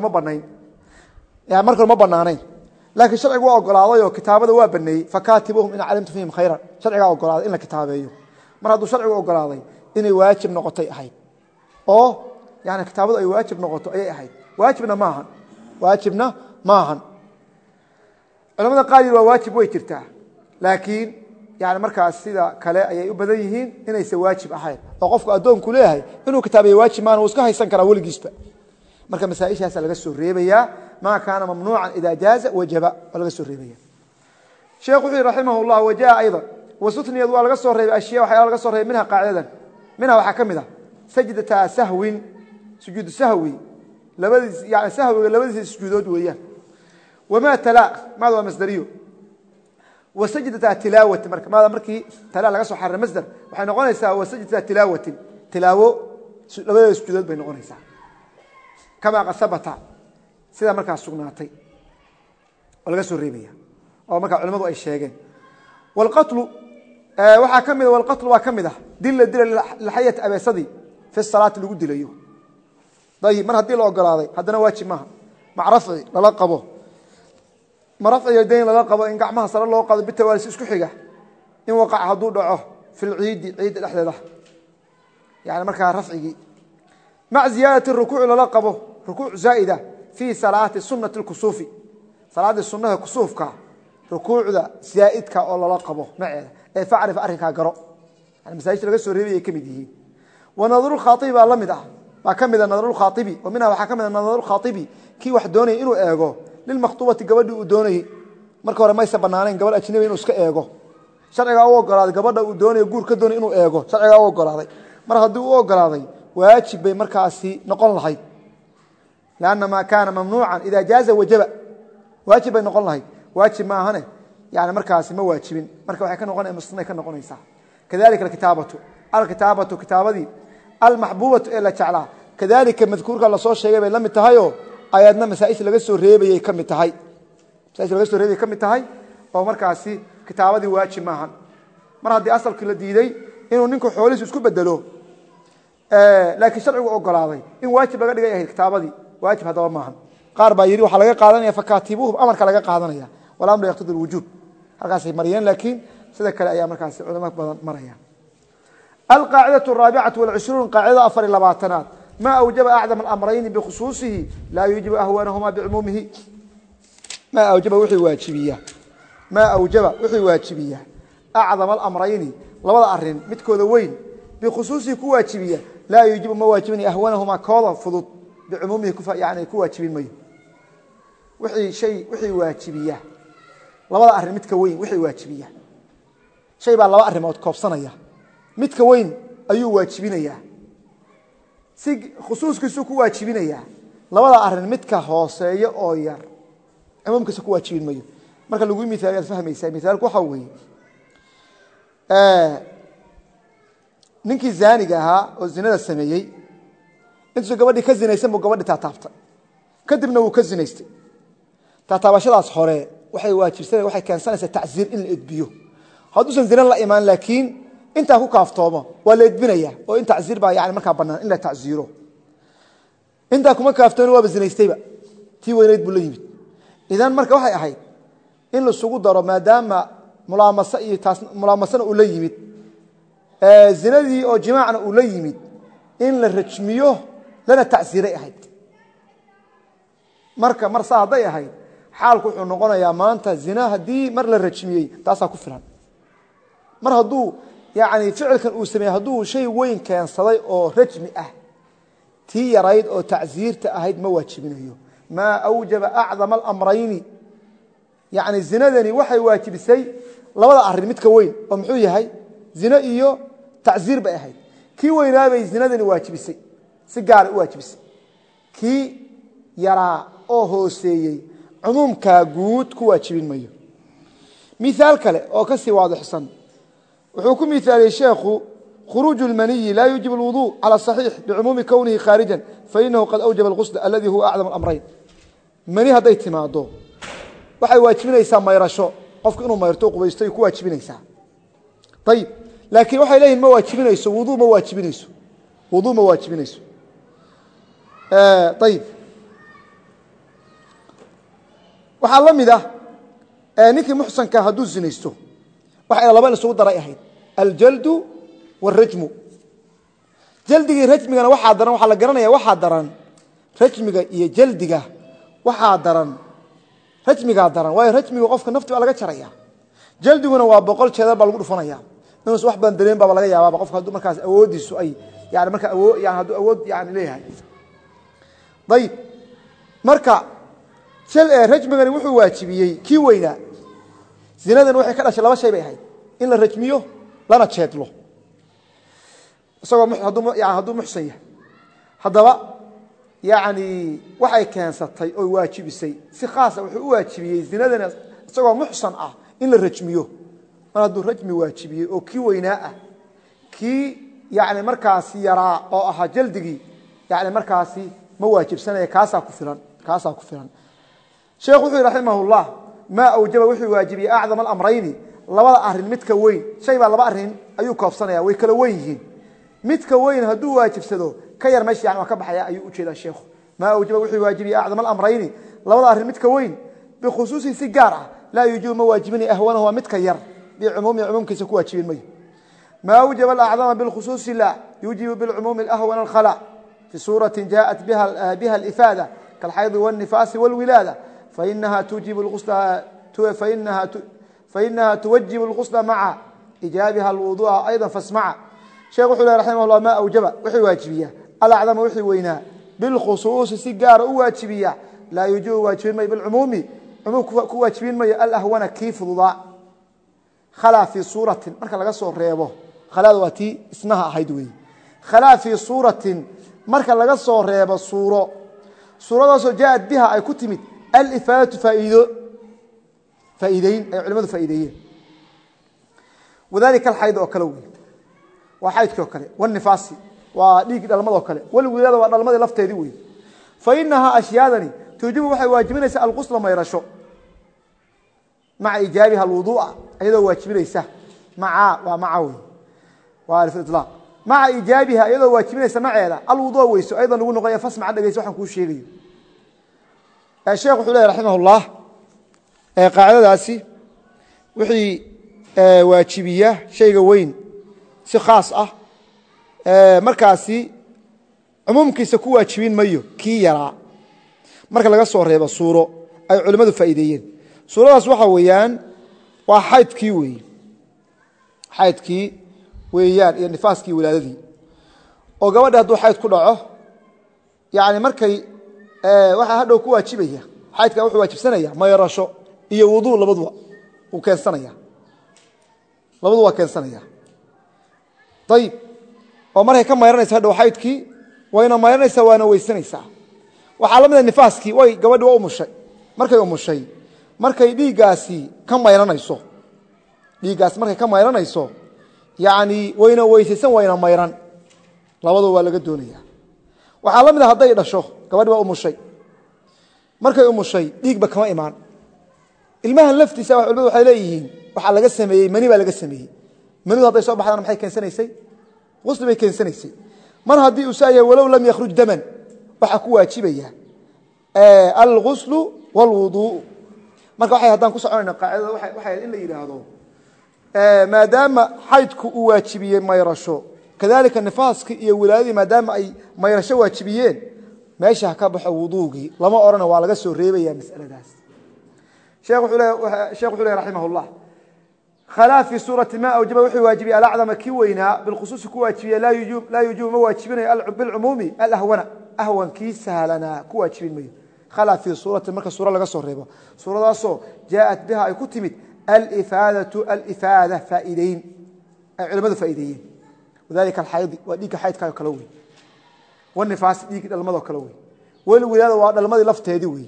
hore ma banaanayn laakiin sharcigu waa ogolaaday oo kitaabada waa baneeyey fakaatibuhum in calimtu fihim khayran sharcigaa ogolaaday in la kitaabeeyo mar hadduu sharcigu ogolaaday inay waajib noqotay ahayd oo yani kitaabadu ay waajib noqoto ayay ahayd waajibna maahan culamada qaar yidhi waa waajib way jirtaa laakiin yani markaas sida kale ayay u badan yihiin inaysan waajib ahayn oo qofku addoonku leeyahay inuu kitaabeeyo waajib maana uu iska haysan karaa weligiisba marka masaaishaasa laga soo reebayaa ma kaana mamnuucan ida jaaza wajaba waa laga soo reebaya sheekhu wuxuu yihi raximah llah wajaa ayضa wasutniyad waa laga soo reebay ashya waxyaala laga soo reebay minha qaacidadan minha waxaa ka mid a sajdata sahwin sujuudu sahwi labadiis yani sahwiga labadiisa sujuudood weeyaan wamaa tala maada waa masdariyo wasajdata tilaawati marka maada markii tala laga soo xariray masdar waxay noqonaysaa wasajdata tilaawatin tilaawo labadeeda sujuudood bay noqonaysaa kamaa qad habata sidaa markaa sugnaatay oo laga soo reebaya oo markaa culimadu ay sheegeen wlqatlu waxaa ka mid a wlqatlu waa ka mid ah dil la dila laxayati abeesadii fi salaati lagu dilayo ayib mar haddii la ogolaaday haddana waajib maaha mac rafci lala qabo ma rafci yadayn lala qabo in gacmaha sare loo qado bitawaalisi isku xiga in waqaca hadduu dhaco fi lciidi ciidda dhexdeeda yani markaa rafcigii mac ziyaadati rukuuci lala qabo rukuuc zaa'ida fii salaati sunati kusuufi salaaddii sunnaha kusuufka rukuucda zaa'idka oo lala qabo maceeda ee facrif arrinkaa garo yani masaajidta laga soo reebay ay ka mid yihiin wanadrulkhaaibi baa la mid ah baa ka mida nadrulkhaaibi oo minha waxaa ka mid a nadrulkhaaibi kii wax doonayay inuu eego lilmakhtuubati gabadhii uu doonayey marka hore maysa banaanayn gabadh ajnabi inuu iska eego sharcigaa u ogolaaday gabadha uu doonayo guur ka doonay inuu eego sharcigaa u ogolaaday mar haddii u ogolaaday waajib bay markaasi noqon lahayd lanna maa kaana mamnuucan ida jaaza wajaba waajib bay noqon lahayd waajib ma ahane yani markaasi ma waajibin marka waxay ka noqonaysaa musnad ka noqonaysaa kadalika alkitaabatu kitaabadii almaxbuubatu ee la jeclaa kadalika madkuurka la soo sheegay bay la mid tahay oo ayadna masaa'il laga soo reebayay ka mid tahay oo markaasi kitaabadii waajib maahan mar haddii asalkii la diiday inuu ninku xoolihiisu isku bedelo laakiin sharcigu ogolaaday in waajib laga dhigay ahayd kitaabadii waajib haddaba maahan qaar baa yidhi waxaa laga qaadanaya fakaatibuuhum amarka laga qaadanaya walamru yaqtadi lwujuub halkaasay mariyeen laakiin sida kale ayaa markaasi culamo badan maraya alqaacidatu araabicatu walcishruun qaacidada 24aad ma awjaba acdam alamrayni bikhusuusihi laa yuujibu ahwaanahuma bicumuumihi ma awjaba wixii waajibiya acdam alamrayni labada arin midkooda weyn bikhusuusihi ku waajibiya laa yuujibu ma waajibin ahwaanahuma kooda fudud bicumuumihi yani ku waajibin mayo wixii waajibiya labada arin midka weyn wixii waajibiya shay baa laba arrimood koobsanaya midka weyn ayuu waajibinayaa si khusuuskiisu ku waajibinayaa labada arin midka hooseeya oo yar cumuumkiisa ku waajibin mayo marka lagu miaal aad fahmaysaa miaalku waxaa weeye ninkii zaaniga ahaa oo zinada sameeyey intuusa gabadhii ka zinaysan buu gabadhii taataabtay kadibna wuu ka zinaystay taataabashadaas hore waxay keensanaysaa tacziir in la edbiyo hadduusan zina la imaan laakiin intaa ku kaaftoomo waa la edbinaya oo in tacziir baa yani markaa banaan in la tacziiro intaa kuma kaaftoona waaba zinaystayba tii weynayd buu la yimid idan marka waxay ahayd in laisugu daro maadaama mulaamasana uu la yimid zinadii oo jimaacna uu la yimid in la rajmiyo lana tacziiray ahayd marka mar saa hadday ahayd xaalku wuxuu noqonayaa maanta zina haddii mar la rajmiyey taasaa ku filan mar hadduu yani ficilkan uu sameeyey hadduu shay weyn keensaday oo rajmi ah tii yarayd oo tacziirta ahayd ma waajibinayo maa awjaba acdama alamrayni yani zinadani waxay waajibisay labada arin midka weyn oo muxuu yahay zino iyo tacziir bay ahayd kii weynaabay zinadani waajibisay si gaara u waajibisay kii yaraa oo hooseeyey cumuumkaa guud ku waajibin mayo miaal kale oo kasii waadixsan wuxuu ku miaaliyey sheekhu khuruuج اlmaniyi laa yuujib اlwuضuء calى صaxiix bicumuumi kwnihi khaariجa fainahu qad awjaba اlqusl aladi huwa acdam اlamrayn mani hadday timaado waxay waajibinaysaa mayrasho qofku inuu mayrto o qubaysto ay ku waajibinaysaa ayib laakiin waxay leeyihin ma waajibinayso wudu ma waajibinayso ayib waxaa la mid ah ninkii muxsanka hadduu zinaysto waxay laba in isugu daray ahayd aljaldu wاrajmu jaldigii rajmigana waxaa daran waxaa la garanaya waxaa daran rajmiga iyo jaldiga waxaa daran rajmigaa daran waayo rajmiga qofka nafti baa laga jaraya jaldiguna waa 100 jeedar baa lagu dhufanaya inuusan wax badan dareen baa laga yaabaa qofka hadduu markaas awoodiisu ay yani marka hadduu awood yani leeyahay ayib marka rajmigani wuxuu waajibiyey kii weynaa zinadan waxay ka dhashay laba shay bay ahayd in la rajmiyo lana jeedlo isagoo hadduu muxsan yahay haddaba yani waxay keensatay oo waajibisay si khaasa wuxuu u waajibiyey zinadan isagoo muxsan ah in la rajmiyo mar hadduu rajmi waajibiyey oo kii weynaa ah kii yani markaasi yaraa oo ahaa jaldigii yani markaasi ma waajibsanaya kaasaa ku filan sheekh wuxuu yihi raximahullah maa awjaba wuxuu waajibiyey acdam alamrayni labada arin midka weyn shay baa laba arin ayuu koobsanaya way kala weyn yihiin midka weyn hadduu waajibsado ka yar meesha yani waa ka baxaya ayuu ujeedaa sheekhu maa awjaba wuxuu waajibiyey acdam alamrayni labada arin midka weyn bikhusuusihi si gaar ah laa yuujibu ma waajibinaya ahwanahu waa midka yar bicumuumi cumuumkiisa ku waajibin mayo maa awjaba alacdama bilkhusuusi la yuujibu bilcumuumi ahwana alkhala fi suuratin jaaءat biha alifaada kaalxaydi wاlnifaasi wاlwilaada fainaha tuwajib اlqusla maca ijaabiha alwuduءa ayضa fasmaca sheekh wuxuu leh raximah llah maa awjaba wuxuu waajibiya alacdama wixii weynaa bilkhusuusi si gaara u waajibiya laa yuujibu waajibin mayo bilcumuumi cumuum ku waajibin mayo alahwana kii fududaa khalaa fii suuratin marka laga soo reebo khalaada waa tii isnaha ahayd weeye khalaa fii suuratin marka laga soo reebo suuradaasoo jaaءat biha ay ku timid alifaadatu faaiido faa'iideyn ay culimadu faa'iideeyeen wadaalika alxayd oo kale weey waa xaydkii oo kale wanifaasi waa dhiig dhalmada oo kale walwilaada waa dhalmadii lafteedii weey fa inaha ashyaadani tujibu waxay waajibinaysaa alqusla mayrasho maca ijaabiha alwuduu'a iyadoo waajibinaysa maca weey waa alif iطlaaq maca ijaabiha iyadoo waajibinaysa maceeda alwuduu'a weyso aydan lagu noqoya fasmaca dhageyso waxaan kuu sheegayo sheekh wuxuu leeyahay raximahullah qaacidadaasi wixii waajibiya shayga weyn si khaas ah markaasi cumuumkiisa ku waajibin mayo kii yaraa marka laga soo reebo suuro ay culimmadu faa'iideeyeen suuradaas waxa weeyaan waa xaydkii weeyaan iyo nifaaskii wilaadadii oo gabadha hadduu xayd ku dhaco yani markay waxaa hadhow ku waajibaya xaydka wuxuu waajibsanaya mayrasho iyo wuduu labaduba uu keensanaya labaduba waa keensanaya ayib oo markay ka mayranaysa hadhow xaydkii wayna mayranaysaa waana weysanaysaa waxaa la mida nifaaskii way gabadhi waa umushay markay dhiiggaasi ka mayranayso yani wayna weysaysan wayna mayran labaduba waa laga doonaya waxaa la mida hadday dhasho gabadhi waa umushay markay umushay dhiigba kama imaan ilmahan laftiisa culimadu waxay leeyihiin waxaa laga sameeyey mani baa laga sameeyey manidu hadday soo baxdana maxay keensanaysay qusli bay keensanaysay mar haddii uu saa yahay walow lam yakhruj daman waxaa ku waajibaya alghuslu wاlwuduء marka waxay haddaan ku soconayna qaacidada waxay in la yidhaahdo maadaama xaydku uu waajibiyey mayrasho kadalika nifaaski iyo wilaadadii maadaama ay mayrasho waajibiyeen meesha ha ka baxo wuduugii lama odhana waa laga soo reebaya masaladaas sheekh wuxuu leeyahay raximahullah khalaa fi suurati ma awjaba wuxuu waajibiyey alacdama kii weynaa bilkhusuusi ku waajibiye laa yujibu ma waajibinayo bilcumuumi alahwana ahwankii sahlanaa ku waajibin mayo khalaa fi suurati marka suura laga soo reebo suuradaasoo jaaءat biha ay ku timid alifaada faa'iideyn ay culimmadu faa'iideeyeen wadalika alxaydi waa dhiigga xaydkaayo kale wey wanifaasi dhiiggi dhalmadoo kale wey walwilaada waa dhalmadii lafteedii wey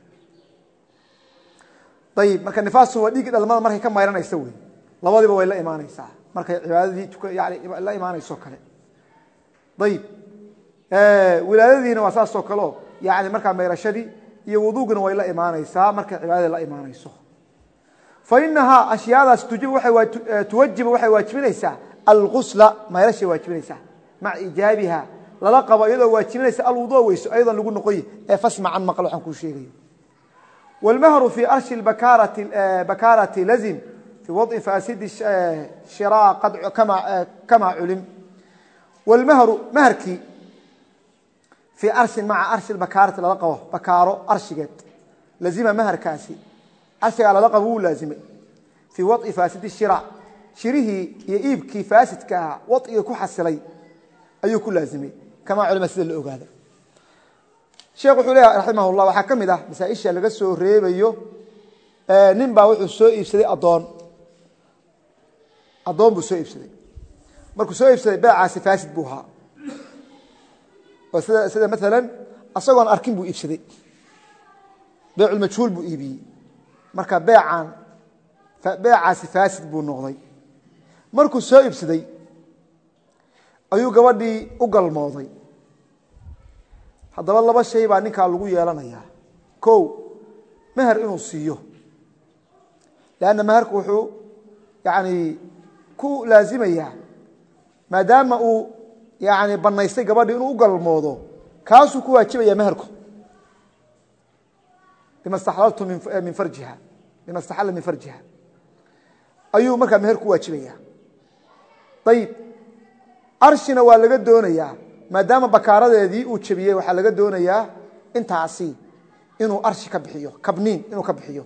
ayib marka nifaasu waa dhiiggi dhalmada markay ka mayranaysa wey labadiba way la imaanaysaa markay cibaadadii la imaanayso kale ayib wilaadadiina waa saasoo kaleo yani markaa mayrashadii iyo wuduugina way la imaanaysaa markay cibaadadii la imaanayso fainahaa ashyaadaas tuwajibu waxay waajibinaysaa algusla mayrashay waajibinaysaa maca ijaabiha lala qabo iyadoo waajibinaysa alwudu weyso ayadan lagu noqoy ee fasmacan maqal waxaan kuu sheegayo wاlmahru fi arshi bakaarati lazim fi waضci faasidi shira kama culim wاlmahru maharkii fii arsin maca arshi bakaarati lala qabo bakaaro arshigeed lazima maharkaasi arshigaa lala qabo wuu laazimay fii waضci faasidi shira shirihii iyo iibkii faasidka ahaa waطigii ku xasilay ayuu ku laazimay kama culima sida la ogaada sheekh wuxuu leeyahay raximah اllah waxaa ka mid ah masaaisha laga soo reebayo nin baa wuxuu soo iibsaday addoon buu soo iibsaday markuu soo iibsaday beecaasi faasid buu ahaa oo sida maalan asagoon arkin buu iibsaday beeculmajhuul buu iibiyey marka beecaasi faasid buu noqday markuu soo iibsaday ayuu gabadhii u galmooday haddaba laba shay baa ninkaa lagu yeelanayaa o meher inuu siiyo lanna meherku wuxuu yani ku laazimayaa maadaama uu yani banaystay gabadhii inuu u galmoodo kaasuu ku waajibaya meherku bima staxalla min farjiha ayuu markaa meher ku waajibaya ayib arshina waa laga doonayaa maadaama bakaaradeedii uu jebiyey waxaa laga doonayaa intaasi inuu arshi ka bixiyo kabniin inuu ka bixiyo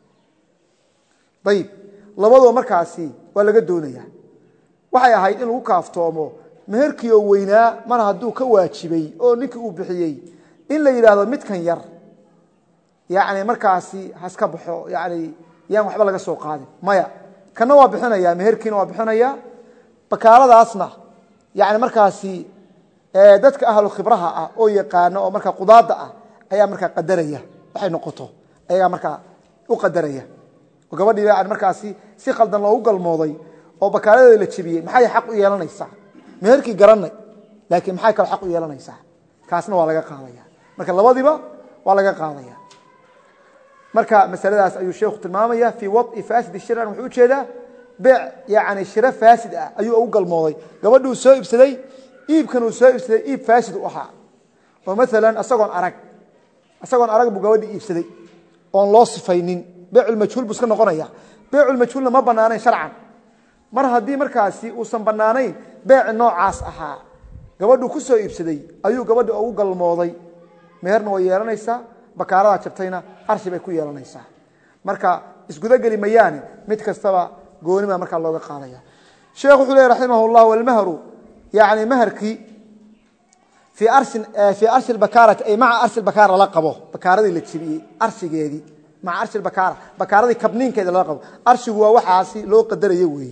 ayib labadoo markaasi waa laga doonayaa waxay ahayd in lagu kaaftoomo meherkii oo weynaa mar hadduu ka waajibay oo ninkii uu bixiyey in la yidhaahdo midkan yar yani markaasi haska baxo yani yaan waxba laga soo qaadin maya kana waa bixinaya meherkiina waa bixinaya bakaaradaasna yani markaasi dadka ahlu khibraha ah oo yaqaano oo markaa qudaada ah ayaa markaa qadaraya waxay noqoto ayagaa markaa u qadaraya gabadhii aan markaasi si qaldan loogu galmooday oo bakaaradeeda la jibiyay maxay xaq u yeelanaysaa meherkii garanay laakiin maxay kala xaq u yeelanaysaa kaasna waa laga qaadaya marka labadiba waa laga qaadaya marka masaladaas ayuu sheekhu tilmaamaya fi wad'i fasid shir'an wuxuu jeedaa baa yaani shira fasid ah ayuu ugu galmooday gabadhuu soo ibsaday iibkan uu soo ibsaday iib fasid u ahaa oo mesela asagoon arag buu gabadhii iibsaday oon loo sifaynin beecul majhuul buu iska noqonaya beecul majhuulna ma banaanayn sharcan mar haddii markaasi uusan banaanayn beec noocaas ahaa gabadhuu ku soo iibsaday ayuu gabadhi ugu galmooday meherna way yeelanaysaa bakaarada jabtayna arshi bay ku yeelanaysaa marka isguda gali mayaane mid kastaba goonima marka looga qaadaya sheekhu wuxuu leeyahay rahimahullah wal mahru yaani maharki في أرش البكارة أي مع أرش البكارة لقبه بكارة اللي تشبيه أرش جدي مع أرش البكارة بكارة كبنين كذا لقبه أرش هو وحاسي لو قدر يوي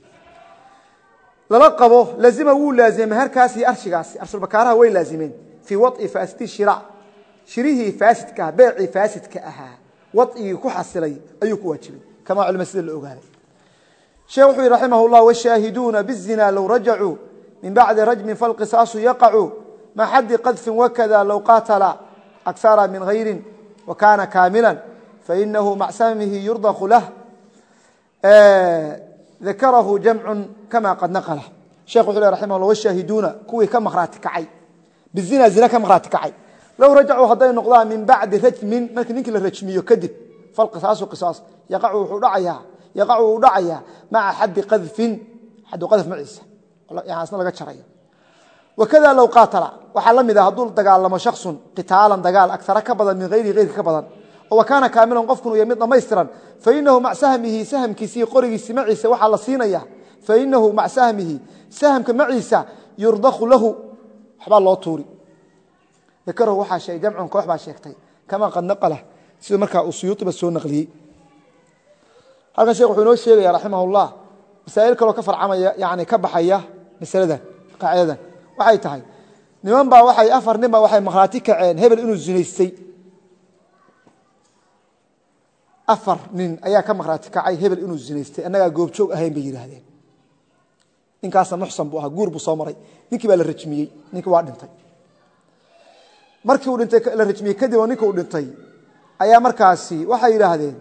لقبه لازم أقول لازم هركاسي أرش جاسي أرش البكارة هو لازمين في وطء فاسد الشراء شريه فاسد كه بيع فاسد كأها وطء كحصلي أيك وجبي كما علم السيد الأوغالي شيخ رحمه الله والشاهدون بالزنا لو رجعوا من بعد رجم فالقصاص يقع ما حد قذف وكذا لو قاتل أكثر من غير وكان كاملا فإنه مع سامه يرضخ له ذكره جمع كما قد نقله شيخ حلي رحمه الله والشاهدون كوي كم خراتك عي بالزنا زنا كم خراتك عي لو رجعوا هذين النقضاء من بعد رجم ممكن يمكن الرجم يكذب فالقصاص وقصاص يقع دعيا مع حد قذف معيسى يعني أصلا لقد شرعيه وكذا لو قاتل وحلم إذا هدول دجال لما شخص قتالا دجال أكثر كبدا من غير كبدا وكان كاملا قفكن يمدنا ميسرا فإنه مع سهمه سهم كيسي قري سمعيسى وحل صينية فإنه مع سهمه سهم كمعيسى يرضخ له حبال الله طوري ذكره وحى شيء جمع كوح باشيكتي كما قد نقله سيد مركع السيوطي بس هو نقلي هذا شيخ حنوش شيخ رحمه الله مسائل كلو كفر عمى يعني كبحية مسألة قاعدة waxay tahay niman baa waxay afar nin baa waxay maqraati kaceen hebel inuu zinaystay afar nin ayaa ka maqraati kacay hebel inuu zinaystay anaga goob joog ahayn bay yiraahdeen ninkaas muxsan buu ahaa guur buu soo maray ninkii baa la rajmiyay ninkii waa dhintay markii uu dhintay la rajmiyay kadib oo ninkii uu dhintay ayaa markaasi waxay yiraahdeen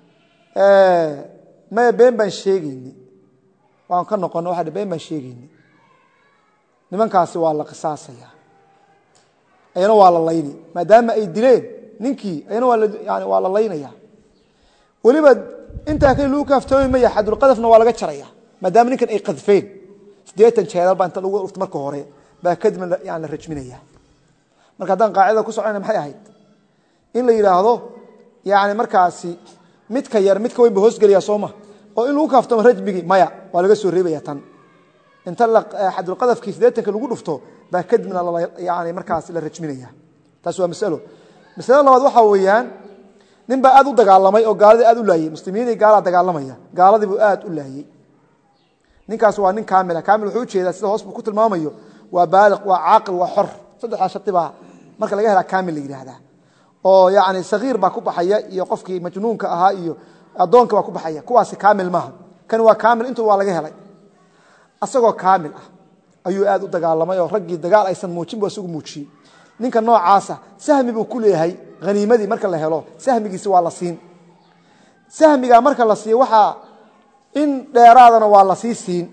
ma been baan sheegayni waan ka noqon waxa been baan sheegayni nimankaasi waa la qisaasaya ayana waa la layni maadaama ay dileen ninkii ayana waa la laynaya waliba inta kale loo kaaftooy ma yaxadul qadafna waa laga jaraya maadaama ninkan ay qadfeen 80 jeedal baa inta lagu urto marka hore baa kadib la rajminaya marka hadan qaacida ku soconayna maxay ahayd in la yiraahdo yaani markaasi midka yar midka weyn ba hoos galiya Sooma oo in lagu kaaftoomo rajmigi maya waa laga soo reebaya tan inta la xad القذف كيس deetanka lagu dhufto ba kadibna yaani markaas la rajminaya taas waa mas'alo labaad waxa weeyaan nin ba aad u dagaalamay oo gaalada aad u laayay muslimiin ay gaala dagaalamaya gaaladii buu aad u laayay ninkaas waa nin kaamil wuxuu jeedaa sida hoos buu ku tilmaamayo waa baaliq waa aaqil waa xor saddex shatiba marka laga hela kaamil la yiraahdaa oo yaani sagiir ba ku baxaya iyo qofkii majnuunka ahaa iyo adoonka ba ku baxaya kuwaasi kaamil maaha kan waa kaamil intuu waa laga helay asagoo kaamil ah ayuu aad u dagaalamay oo raggii dagaal aysan muujin buu isugu muujiyay ninka noocaasa sahmi buu ku leeyahay qaniimadii marka la helo sahmigiisa waa la siin sahmiga marka la siiyo waxa in dheeraadana waa la siin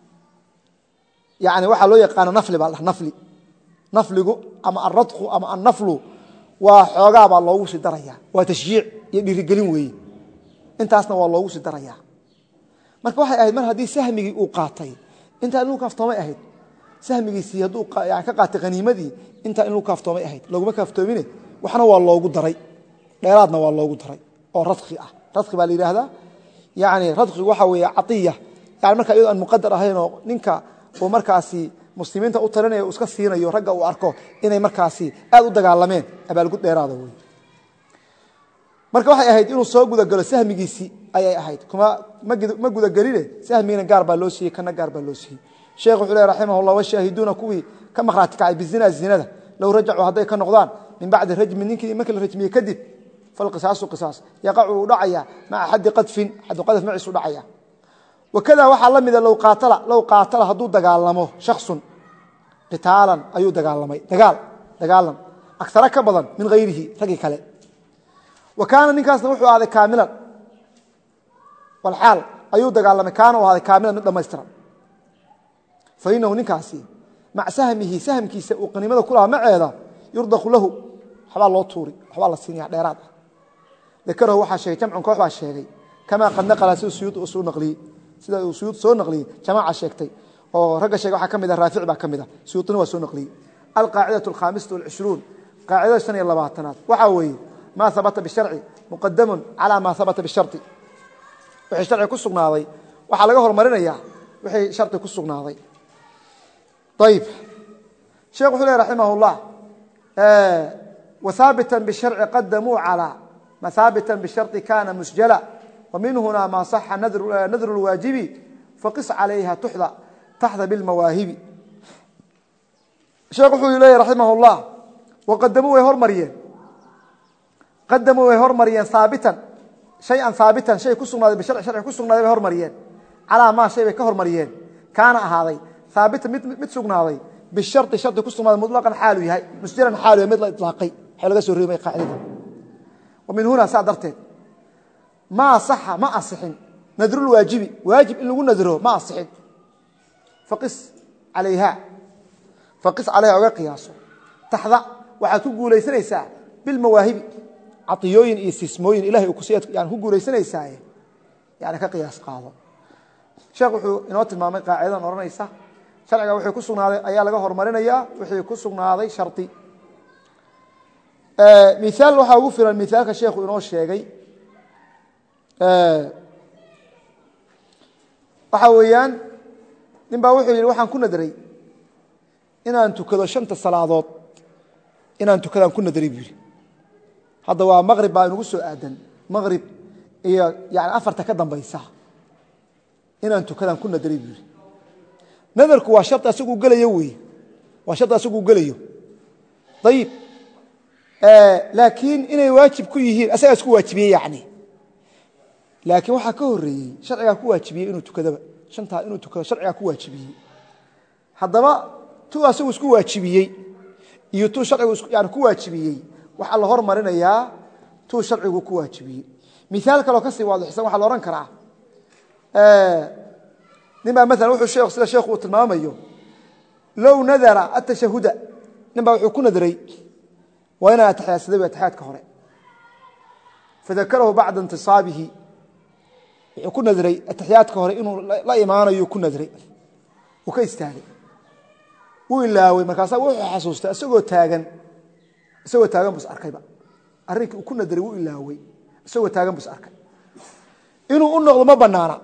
yaani waxa loo yaqaan nafli baa nafligu ama ar-radqu ama an-naflu waa xoogaa baa loogu sii daraya waa tashjiic iyo dhiirigelin weey intaasna waa loogu sii daraya marka waxay ahayd mar hadii sahmigi uu qaatay inta inuu kaaftoomay ahayd sahmigiisii haduu yaani ka qaatay qaniimadii inta inuu kaaftoomay ahayd laguma kaaftoomine waxna waa loogu daray dheeraadna waa loogu daray oo radqi ah radqi baa la yiraahdaa yaani radqi waxa weeye atiya yaani marka iyadoo aan muqaddar ahayn oo ninka oo markaasi muslimiinta u taranaya iska siinayo ragga uu arko inay markaasi aad u dagaalameen abaalgud dheeraada weey marka waxay ahayd inuu soo guda galo sahmigiisii ayay ahayd kuma ma guda galile sahmiina gaar baa loo siiyay kana gaar baa loo siiyay sheekh wuxuu leeyahay rahimahullah wa shaahiduna kuwi ka maqraati kacay bizina zinada law raja'u haday ka noqdaan min ba'd rajmi ninkii markii la rajmiyay kadib falqisaasu qisaas yaqacu uu dhacaya maca xaddi qadfin xaddu qadf maciisu dhacaya wakada waxaa la mida low qaatala hadduu dagaalamo shaksun qitaalan ayuu dagaalamay dagaalan agsara ka badan min hayrihi raggii kale wa kaana ninkaasna wuxuu ahaaday kaamilan walxaal ayuu dagaalamay kaana u ahaaday kaamilan mid dhamaystiran fa inahu ninkaasi maca sahmihi sahmkiisa uu qaniimada ku lahaa maceeda yurdaqu lahu waxbaa loo tuuri waxbaa la siinaya dheeraad ah dakarahu waxaa sheegay jamcun koox baa sheegay kamaa qad naqala sida suyuud soo naqliyey sida uu suyuud soo naqliyey jamaaca sheegtay oo ragga sheegay waxaa ka mid ah raafic baa ka mid ah suyuudna waa soo naqliyey alqaacidatu alkhaamisatu walcishruun qaacidada 25aad waxaa weeye maa habata bisharci muqadamun calaa maa habata bishardi wixii sharci ku sugnaaday waxaa laga hormarinayaa wixii shardi ku sugnaaday ayib sheekh wuxuu leh raximah اllah وثابتا بالشرع قدموا على مثابتا بالشرط كان مسجلا ومن هنا ما صح نذر الواجب فقس عليها تحظى بالمواهب شيخ إليه رحمه الله وقدموا وهرمريين ثابتا شيئا ثابتا شيء كسرنا بالشرع شرع كسرنا وهرمريين على ما شيء كهرمريين كان هذا ثابتا متسقنا هذا بالشرط شرط كسرنا مطلقا حاله هي مسجلا حاله مثل إطلاقي حلقة سورية قاعدة ومن هنا سأدرتين ما صح ما أصحن نذر الواجب واجب إن نقول نذره ما أصحن فقس عليها وقياسه تحظى وعتقول ليس ليس بالمواهب عطيوين استسموين إلهي وكسيات يعني هو ليس ليس يعني كقياس قاضي شيخ إنوت المامي قاعدة نورنيسا شرعا وحي كسرنا هذا أيها لغا هرمرينيا وحي كسرنا هذا شرطي مثال waxaa ugu filan mithaalka sheekhu inoo sheegay waxa weeyaan nin baa wuxuu yidhi waxaan ku nadray inaan tukado 5 salaadood inaan tukadaan ku nadray buu yidhi hadda waa maqrib baa inugu soo aadan maqrib iyo yani 4 ka dambaysa inaan tukadaan ku nadray buu yidhi nadarku waa shart asagu galayo weeye waa shart asagu galayo طيب laakiin inay waajib ku yihiin asaga isku waajibiyay yaani laakiin waxa ka horeeyay sharciga ku waajibiyay inuu tukadaba shanta inuu tukado sharciga ku waajibiyay hadaba tu asagu isku waajibiyay iyo tu sharcigu yaani ku waajibiyay waxa la hormarinayaa tu sharcigu ku waajibiyay misaal kale oo ka sii waadixsan waxa la oran karaa nima mesela wuxuu sheekh sida sheekhu tilmaamayo law nadara at-tashahhuda nima wuxuu ku nadray وأنا أتحيات سدوي أتحيات كهراء فذكره بعد انتصابه يكون نذري أتحيات كهراء إنه لا إيمانه يكون نذري وكيستهلي وإلا ومكاسا وحسوسته سوى تاغن بس أركي بقى أريك وكون نذري وإلا وي سوى تاغن بس أركي إنه النغض ما بنانا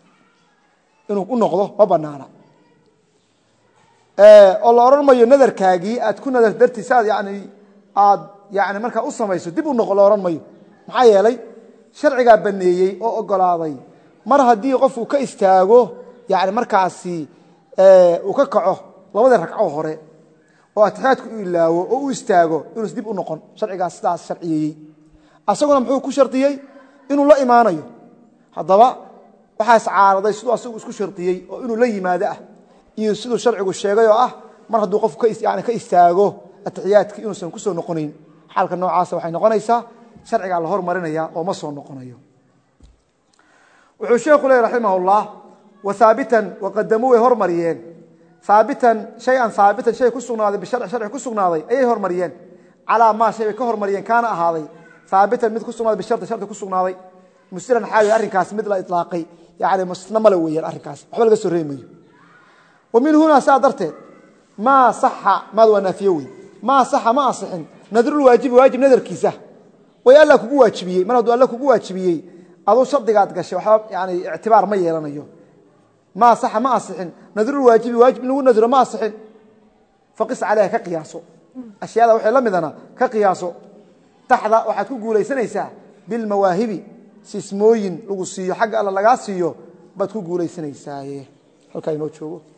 الله أرمى ينذر كاجي أتكون نذر درتي ساد يعني marka u sameeyso dib u noqo looran mayo maxaa yeelay sharciga baneeyay oo ogolaaday mar hadii qof uu ka istaago yani markaasi uu ka kaco labada ragco hore oo atixaadku u ilaawo oo u istaago inuu dib u noqon sharciga sidaas sharciyay asaguna muxuu ku shartiyay inuu la iimaanayo hadaba waxa iscaaraday sidoo asagu isku shartiyay oo inuu la yimaado ah iyo sidoo sharcigu sheegay oo ah mar haduu qof ka istaago atixyaadka inuusan ku soo noqonayn xaalka noocaas waxay noqonaysaa sharciga la hormarinaya oo ma soo noqonayo wuxuu sheekhu leeyahay rahimahullah wa thaabitan wa qadamu way hormariyeen thaabitan shay ku sugnaaday bisharci ku sugnaaday ayay hormariyeen ala ma shay ka hormariyeen kaana ahaaday thaabitan mid ku sugnaaday bisharci ku sugnaaday musliman xaali arrinkaas mid la itlaaqay yaani musnama la weeyaan arrinkaas waxba laga soo reemayo ومن هنا سادرته ما صح ما هو نافيوي ما صح ما أصحن نذر الواجب واجب نذر كيسه ويقال لك هو واجبيه ما هو لك هو واجبيه أظن شرط قاعد قش يعني اعتبار ما يلانيه ما صح ما أصحن نذر الواجب واجب نقول نذر ما أصحن فقس عليه كقياسه أشياء هذا وحي لمدنا كقياسه تحظى واحد كقول ليس نيسا بالمواهب سيسموين لقصيه حق الله لقاسيه بتقول ليس نيسا هل كاينو تشوفه